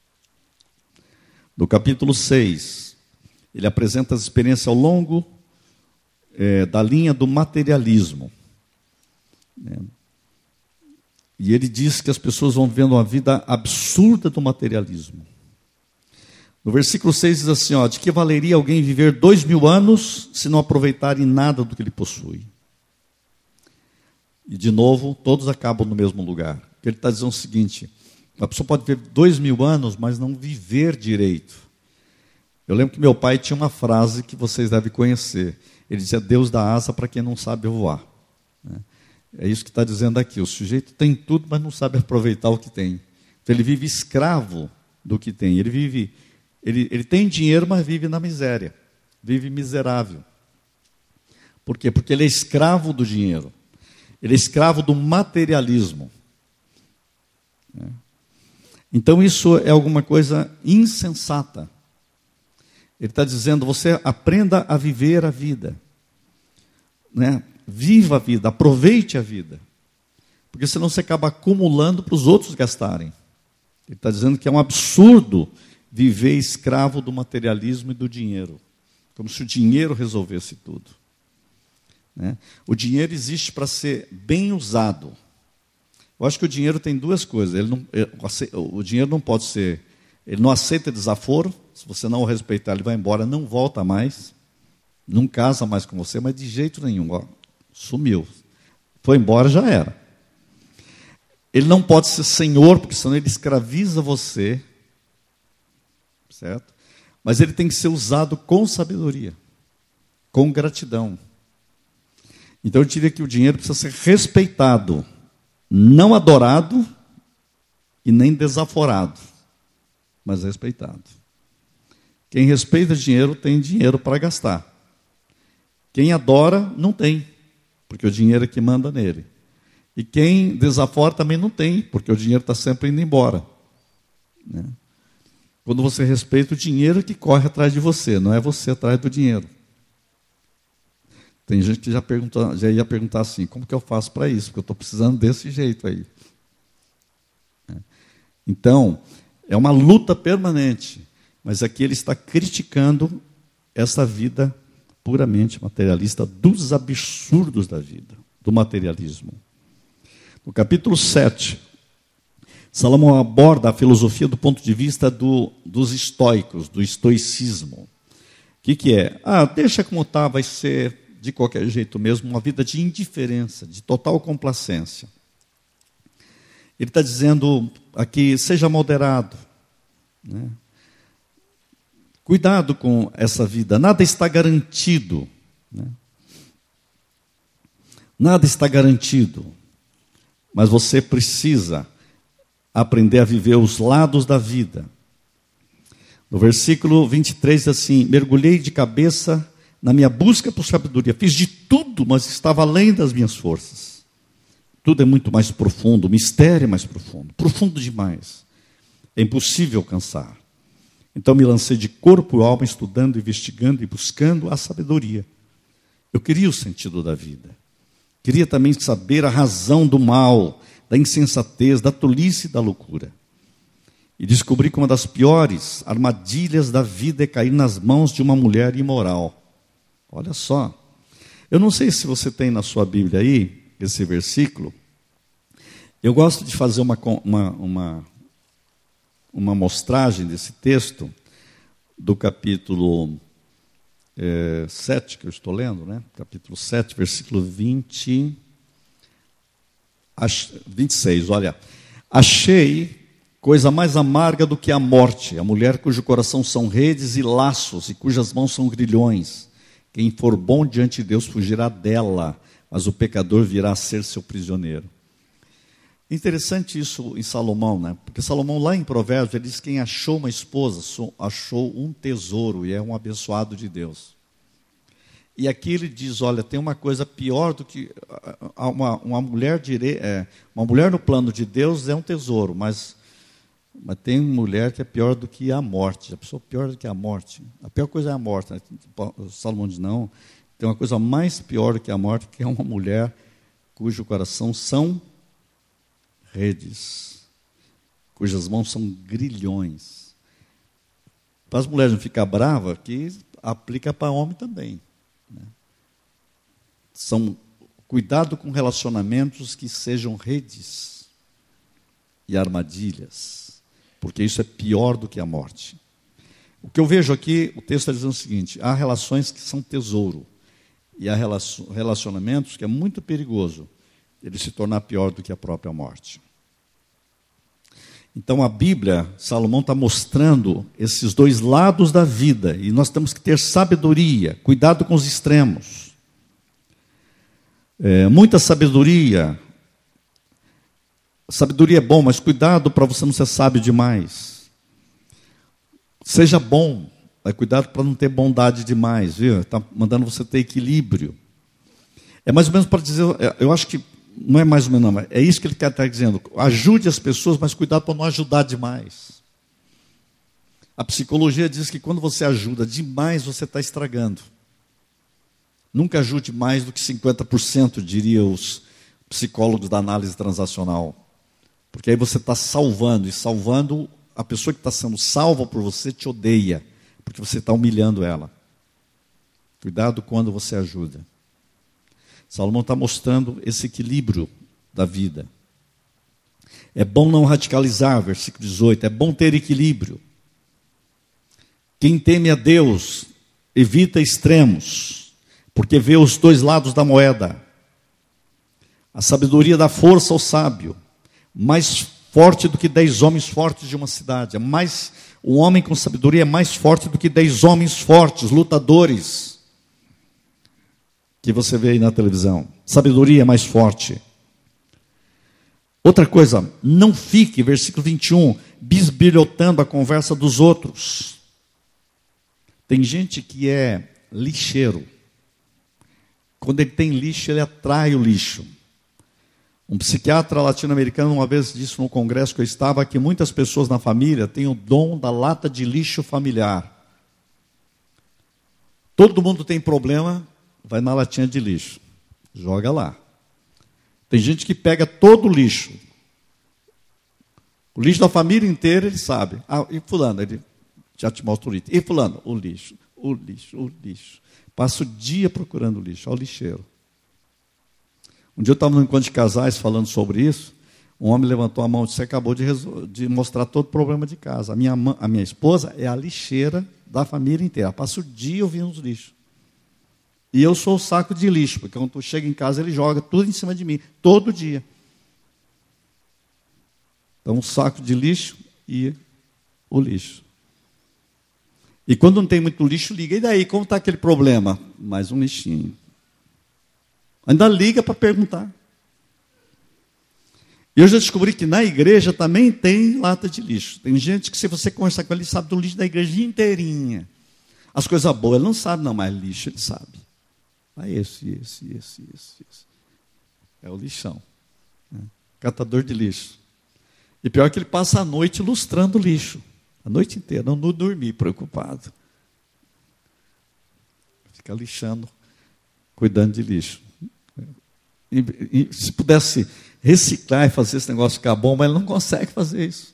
No capítulo 6, ele apresenta as experiências ao longo da linha do materialismo. E ele diz que as pessoas vão vivendo uma vida absurda do materialismo. No versículo 6 diz assim, de que valeria alguém viver 2000 anos se não aproveitarem nada do que ele possui? E de novo, todos acabam no mesmo lugar. Ele está dizendo o seguinte: a pessoa pode viver 2000 anos, mas não viver direito. Eu lembro que meu pai tinha uma frase que vocês devem conhecer. Ele dizia: Deus dá asa para quem não sabe voar. É isso que está dizendo aqui. O sujeito tem tudo, mas não sabe aproveitar o que tem. Então ele vive escravo do que tem. Ele tem dinheiro, mas vive na miséria. Vive miserável. Por quê? Porque ele é escravo do dinheiro. Ele é escravo do materialismo. Então isso é alguma coisa insensata. Ele está dizendo: você aprenda a viver a vida. Viva a vida, aproveite a vida. Porque senão você acaba acumulando para os outros gastarem. Ele está dizendo que é um absurdo viver escravo do materialismo e do dinheiro. Como se o dinheiro resolvesse tudo. O dinheiro existe para ser bem usado. Eu acho que o dinheiro tem duas coisas. O dinheiro não pode ser... Ele não aceita desaforo. Se você não o respeitar, ele vai embora, não volta mais. Não casa mais com você, mas de jeito nenhum. Sumiu. Foi embora, já era. Ele não pode ser senhor, porque senão ele escraviza você. Certo? Mas ele tem que ser usado com sabedoria, com gratidão. Então eu diria que o dinheiro precisa ser respeitado, não adorado e nem desaforado, mas respeitado. Quem respeita dinheiro tem dinheiro para gastar. Quem adora não tem, porque o dinheiro é que manda nele. E quem desafora também não tem, porque o dinheiro está sempre indo embora. Quando você respeita o dinheiro, que corre atrás de você, não é você atrás do dinheiro. Tem gente que já ia perguntar assim: como que eu faço para isso? Porque eu estou precisando desse jeito aí. Então, é uma luta permanente. Mas aqui ele está criticando essa vida puramente materialista, dos absurdos da vida, do materialismo. No capítulo 7, Salomão aborda a filosofia do ponto de vista dos estoicos, do estoicismo. O que é? Deixa como está, vai ser de qualquer jeito mesmo, uma vida de indiferença, de total complacência. Ele está dizendo aqui, seja moderado, né? Cuidado com essa vida, nada está garantido, né? Nada está garantido, mas você precisa aprender a viver os lados da vida. No versículo 23 diz assim: mergulhei de cabeça na minha busca por sabedoria, fiz de tudo, mas estava além das minhas forças. Tudo é muito mais profundo, o mistério é mais profundo, profundo demais, é impossível alcançar. Então me lancei de corpo e alma, estudando, investigando e buscando a sabedoria. Eu queria o sentido da vida, queria também saber a razão do mal, da insensatez, da tolice e da loucura. E descobri que uma das piores armadilhas da vida é cair nas mãos de uma mulher imoral. Olha só, eu não sei se você tem na sua Bíblia aí, esse versículo. Eu gosto de fazer uma amostragem desse texto, do capítulo 7, que eu estou lendo, né? Capítulo 7, versículo 26, olha. Achei coisa mais amarga do que a morte, a mulher cujo coração são redes e laços, e cujas mãos são grilhões. Quem for bom diante de Deus fugirá dela, mas o pecador virá a ser seu prisioneiro. Interessante isso em Salomão, né? Porque Salomão lá em Provérbios, ele diz que quem achou uma esposa, achou um tesouro e é um abençoado de Deus. E aqui ele diz, olha, tem uma coisa pior do que uma mulher no plano de Deus é um tesouro, mas tem mulher que é pior do que a morte. A pessoa pior do que a morte. A pior coisa é a morte, né? Salomão diz, não, tem uma coisa mais pior do que a morte, que é uma mulher cujo coração são redes, cujas mãos são grilhões. Para as mulheres não ficar bravas, que aplica para homem também, né? Cuidado com relacionamentos que sejam redes e armadilhas, porque isso é pior do que a morte. O que eu vejo aqui, o texto está dizendo o seguinte: há relações que são tesouro, e há relacionamentos que é muito perigoso ele se tornar pior do que a própria morte. Então a Bíblia, Salomão está mostrando esses dois lados da vida, e nós temos que ter sabedoria, cuidado com os extremos. Muita sabedoria. Sabedoria é bom, mas cuidado para você não ser sábio demais. Seja bom, mas cuidado para não ter bondade demais, viu? Está mandando você ter equilíbrio. É mais ou menos para dizer, eu acho que não é mais ou menos, não, é isso que ele está dizendo. Ajude as pessoas, mas cuidado para não ajudar demais. A psicologia diz que quando você ajuda demais, você está estragando. Nunca ajude mais do que 50%, diriam os psicólogos da análise transacional. Porque aí você está salvando, e salvando, a pessoa que está sendo salva por você te odeia, porque você está humilhando ela. Cuidado quando você ajuda. Salomão está mostrando esse equilíbrio da vida. É bom não radicalizar, versículo 18, é bom ter equilíbrio. Quem teme a Deus evita extremos, porque vê os dois lados da moeda. A sabedoria dá força ao sábio, mais forte do que 10 homens fortes de uma cidade. Um homem com sabedoria é mais forte do que 10 homens fortes, lutadores, que você vê aí na televisão. Sabedoria é mais forte. Outra coisa, não fique, versículo 21, bisbilhotando a conversa dos outros. Tem gente que é lixeiro. Quando ele tem lixo, ele atrai o lixo. Um psiquiatra latino-americano uma vez disse no congresso que eu estava que muitas pessoas na família têm o dom da lata de lixo familiar. Todo mundo tem problema, vai na latinha de lixo, joga lá. Tem gente que pega todo o lixo da família inteira, ele sabe. E fulano, ele já te mostra o lixo. E fulano, o lixo. Passa o dia procurando lixo, ao lixeiro. Um dia eu estava num encontro de casais falando sobre isso, um homem levantou a mão e disse: você acabou de mostrar todo o problema de casa. A minha esposa é a lixeira da família inteira, passa o dia ouvindo os lixos. E eu sou o saco de lixo, porque quando eu chego em casa ele joga tudo em cima de mim, todo dia. Então, um saco de lixo e o lixo. E quando não tem muito lixo, liga. E daí, como está aquele problema? Mais um lixinho. Ainda liga para perguntar. E eu já descobri que na igreja também tem lata de lixo. Tem gente que, se você conversar com ele, sabe do lixo da igreja inteirinha. As coisas boas, ele não sabe, não, mas lixo ele sabe. Ah, esse. É o lixão. Né? Catador de lixo. E pior que ele passa a noite lustrando lixo. A noite inteira, não dormir, preocupado. Fica lixando, cuidando de lixo. E se pudesse reciclar e fazer esse negócio ficar bom, mas ele não consegue fazer isso.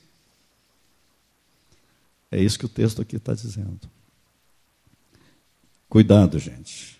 É isso que o texto aqui está dizendo. Cuidado, gente.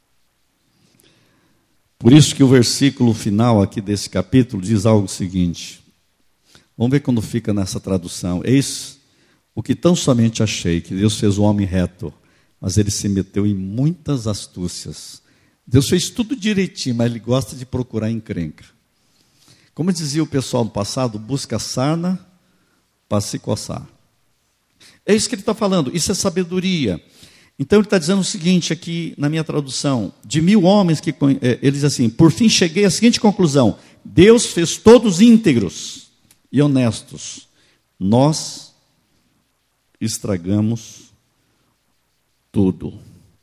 Por isso que o versículo final aqui desse capítulo diz algo seguinte. Vamos ver quando fica nessa tradução. Eis o que tão somente achei, que Deus fez o homem reto, mas ele se meteu em muitas astúcias. Deus fez tudo direitinho, mas ele gosta de procurar encrenca. Como dizia o pessoal do passado, busca sarna para se coçar. É isso que ele está falando, isso é sabedoria. Então ele está dizendo o seguinte aqui na minha tradução, de 1000 homens que ele diz assim, por fim cheguei à seguinte conclusão, Deus fez todos íntegros e honestos. Nós estragamos tudo.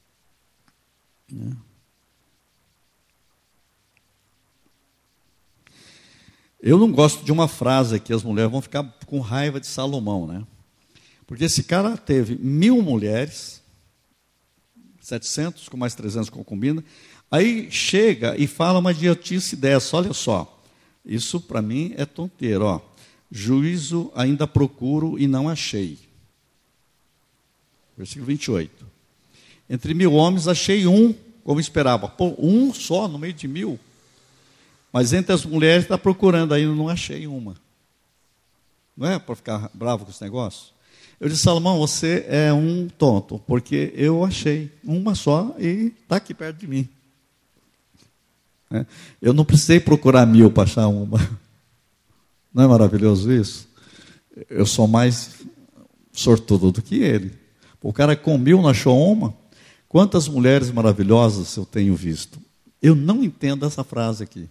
Eu não gosto de uma frase que as mulheres vão ficar com raiva de Salomão, né? Porque esse cara teve 1000 mulheres, 700 com mais 300 concubinas, aí chega e fala uma idiotice dessa, olha só, isso para mim é tonteiro, ó. Juízo ainda procuro e não achei. Versículo 28. Entre 1000 homens achei um, como esperava. Pô, um só no meio de 1000. Mas entre as mulheres está procurando, ainda não achei uma. Não é para ficar bravo com esse negócio? Eu disse, Salomão, você é um tonto, porque eu achei uma só e está aqui perto de mim. Eu não precisei procurar 1000 para achar uma. Não é maravilhoso isso? Eu sou mais sortudo do que ele. O cara com 1000 não achou uma. Quantas mulheres maravilhosas eu tenho visto? Eu não entendo essa frase aqui.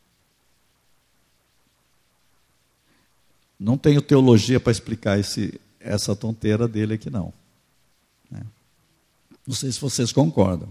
Não tenho teologia para explicar essa tonteira dele aqui, não. Não sei se vocês concordam.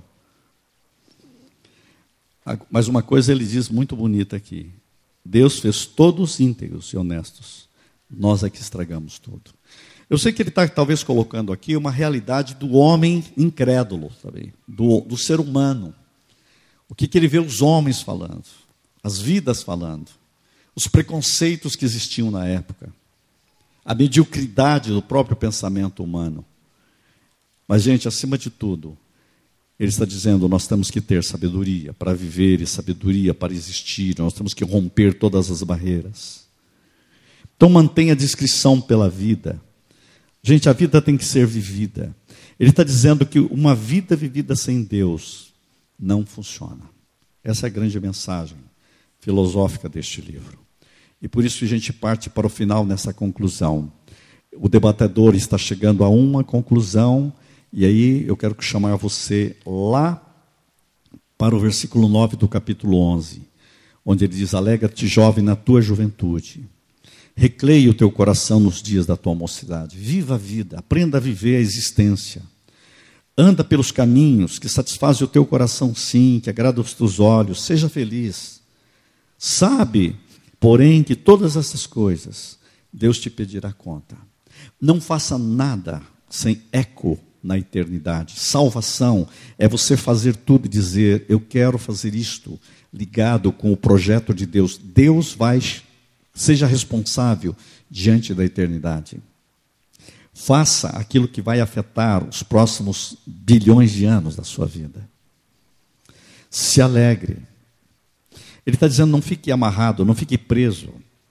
Mas uma coisa ele diz muito bonita aqui. Deus fez todos íntegros e honestos. Nós é que estragamos tudo. Eu sei que ele está talvez colocando aqui uma realidade do homem incrédulo, sabe? Do ser humano. O que ele vê os homens falando, as vidas falando, os preconceitos que existiam na época, a mediocridade do próprio pensamento humano. Mas, gente, acima de tudo, ele está dizendo, nós temos que ter sabedoria para viver e sabedoria para existir, nós temos que romper todas as barreiras. Então mantenha a discrição pela vida. Gente, a vida tem que ser vivida. Ele está dizendo que uma vida vivida sem Deus não funciona. Essa é a grande mensagem filosófica deste livro. E por isso a gente parte para o final nessa conclusão. O debatedor está chegando a uma conclusão, e aí eu quero chamar você lá para o versículo 9 do capítulo 11, onde ele diz, alegra-te jovem na tua juventude, recleia o teu coração nos dias da tua mocidade, viva a vida, aprenda a viver a existência, anda pelos caminhos que satisfazem o teu coração sim, que agrada os teus olhos, seja feliz, sabe, porém, que todas essas coisas Deus te pedirá conta. Não faça nada sem eco na eternidade. Salvação é você fazer tudo e dizer, eu quero fazer isto ligado com o projeto de Deus. Deus seja responsável diante da eternidade. Faça aquilo que vai afetar os próximos bilhões de anos da sua vida. Se alegre. Ele está dizendo, não fique amarrado, não fique preso.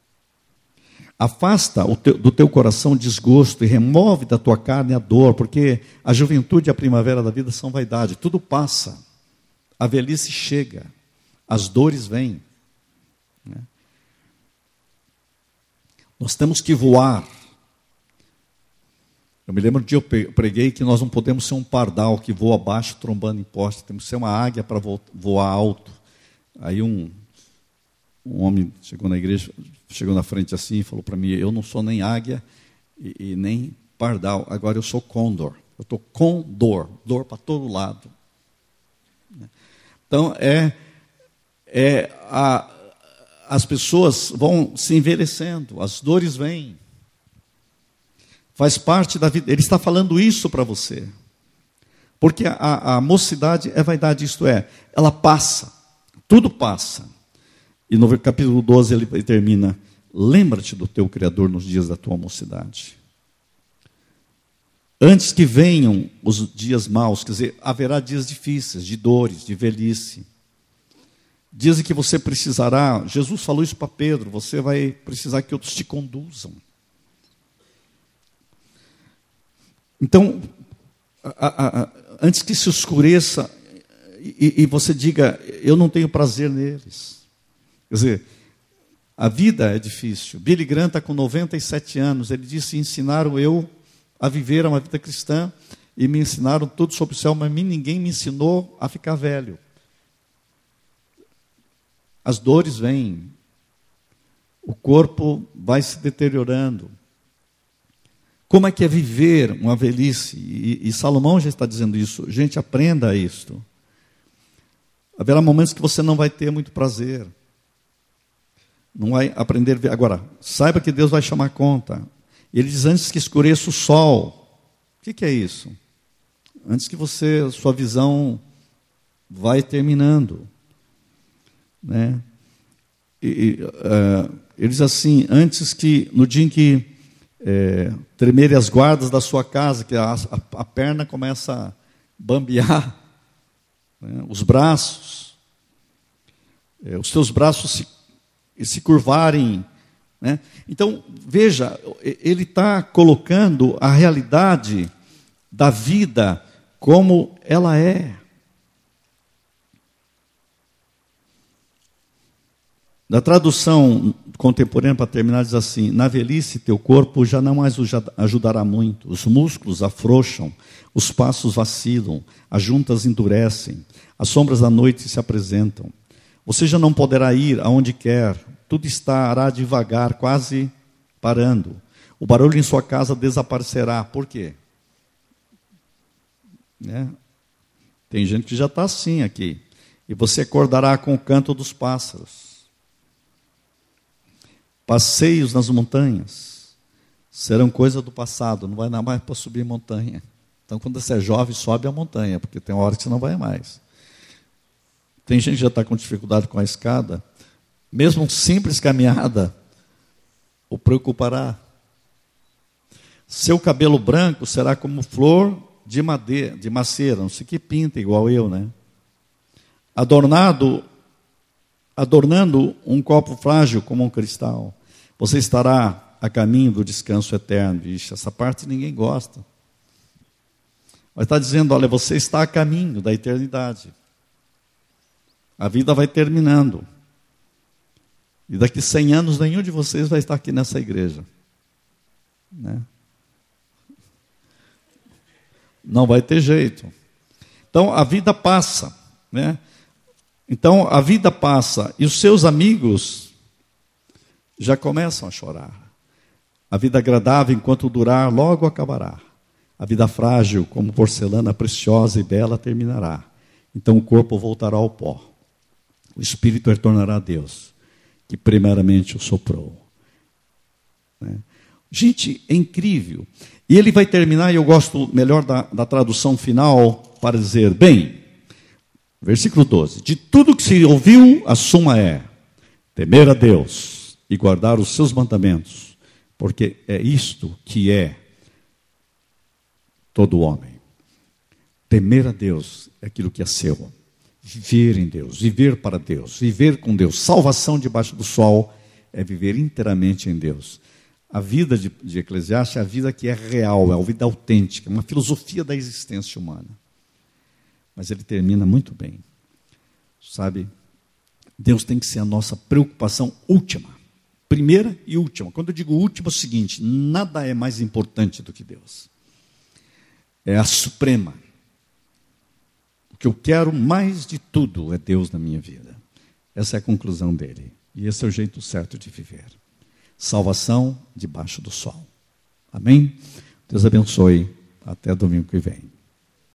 Afasta do teu coração o desgosto e remove da tua carne a dor, porque a juventude e a primavera da vida são vaidade. Tudo passa, a velhice chega, as dores vêm. Nós temos que voar. Eu me lembro de eu preguei que nós não podemos ser um pardal que voa abaixo, trombando em poste. Temos que ser uma águia para voar alto. Aí um homem chegou na igreja, chegou na frente assim e falou para mim: eu não sou nem águia e nem pardal, agora eu sou côndor. Eu estou com dor para todo lado. Então, as pessoas vão se envelhecendo, as dores vêm. Faz parte da vida. Ele está falando isso para você. Porque a mocidade é vaidade, isto é, ela passa, tudo passa. E no capítulo 12 ele termina: lembra-te do teu Criador nos dias da tua mocidade. Antes que venham os dias maus, quer dizer, haverá dias difíceis, de dores, de velhice. Dias em que você precisará, Jesus falou isso para Pedro, você vai precisar que outros te conduzam. Então, antes que se escureça e você diga: eu não tenho prazer neles. Quer dizer, a vida é difícil. Billy Graham está com 97 anos, ele disse: ensinaram eu a viver uma vida cristã e me ensinaram tudo sobre o céu, mas ninguém me ensinou a ficar velho. As dores vêm, o corpo vai se deteriorando. Como é que é viver uma velhice? E Salomão já está dizendo isso. Gente, aprenda isto. Haverá momentos que você não vai ter muito prazer. Não vai aprender a ver. Agora, saiba que Deus vai chamar conta. Ele diz: antes que escureça o sol. O que é isso? Antes que sua visão vai terminando. Né? Ele diz assim: antes que, no dia em que tremerem as guardas da sua casa, que a perna começa a bambear, né? Os braços, os teus braços se curvarem, né? Então, veja, ele está colocando a realidade da vida como ela é. Na tradução contemporânea, para terminar, diz assim: na velhice teu corpo já não mais ajudará muito, os músculos afrouxam, os passos vacilam, as juntas endurecem, as sombras da noite se apresentam. Você já não poderá ir aonde quer, tudo estará devagar, quase parando. O barulho em sua casa desaparecerá. Por quê? Tem gente que já está assim aqui. E você acordará com o canto dos pássaros. Passeios nas montanhas serão coisa do passado, não vai dar mais para subir montanha. Então, quando você é jovem, sobe a montanha, porque tem uma hora que você não vai mais. Tem gente que já está com dificuldade com a escada, mesmo simples caminhada o preocupará. Seu cabelo branco será como flor de madeira, de macieira, não sei que pinta igual eu, né? Adornando um copo frágil como um cristal. Você estará a caminho do descanso eterno. Vixe, essa parte ninguém gosta. Mas está dizendo: olha, você está a caminho da eternidade. A vida vai terminando. E daqui 100 anos, nenhum de vocês vai estar aqui nessa igreja. Né? Não vai ter jeito. Então, a vida passa. Né? Então, a vida passa. E os seus amigos já começam a chorar. A vida agradável, enquanto durar, logo acabará. A vida frágil, como porcelana preciosa e bela, terminará. Então, o corpo voltará ao pó. O espírito retornará a Deus, que primeiramente o soprou. Né? Gente, é incrível. E ele vai terminar, e eu gosto melhor da tradução final, para dizer: bem, versículo 12: de tudo que se ouviu, a suma é temer a Deus e guardar os seus mandamentos, porque é isto que é todo homem. Temer a Deus é aquilo que é seu. Viver em Deus, viver para Deus, viver com Deus. Salvação debaixo do sol é viver inteiramente em Deus. A vida de Eclesiastes é a vida que é real, é a vida autêntica, é uma filosofia da existência humana. Mas ele termina muito bem. Sabe, Deus tem que ser a nossa preocupação última. Primeira e última. Quando eu digo última, é o seguinte: nada é mais importante do que Deus. É a suprema. O que eu quero mais de tudo é Deus na minha vida. Essa é a conclusão dele. E esse é o jeito certo de viver. Salvação debaixo do sol. Amém? Deus abençoe. Até domingo que vem.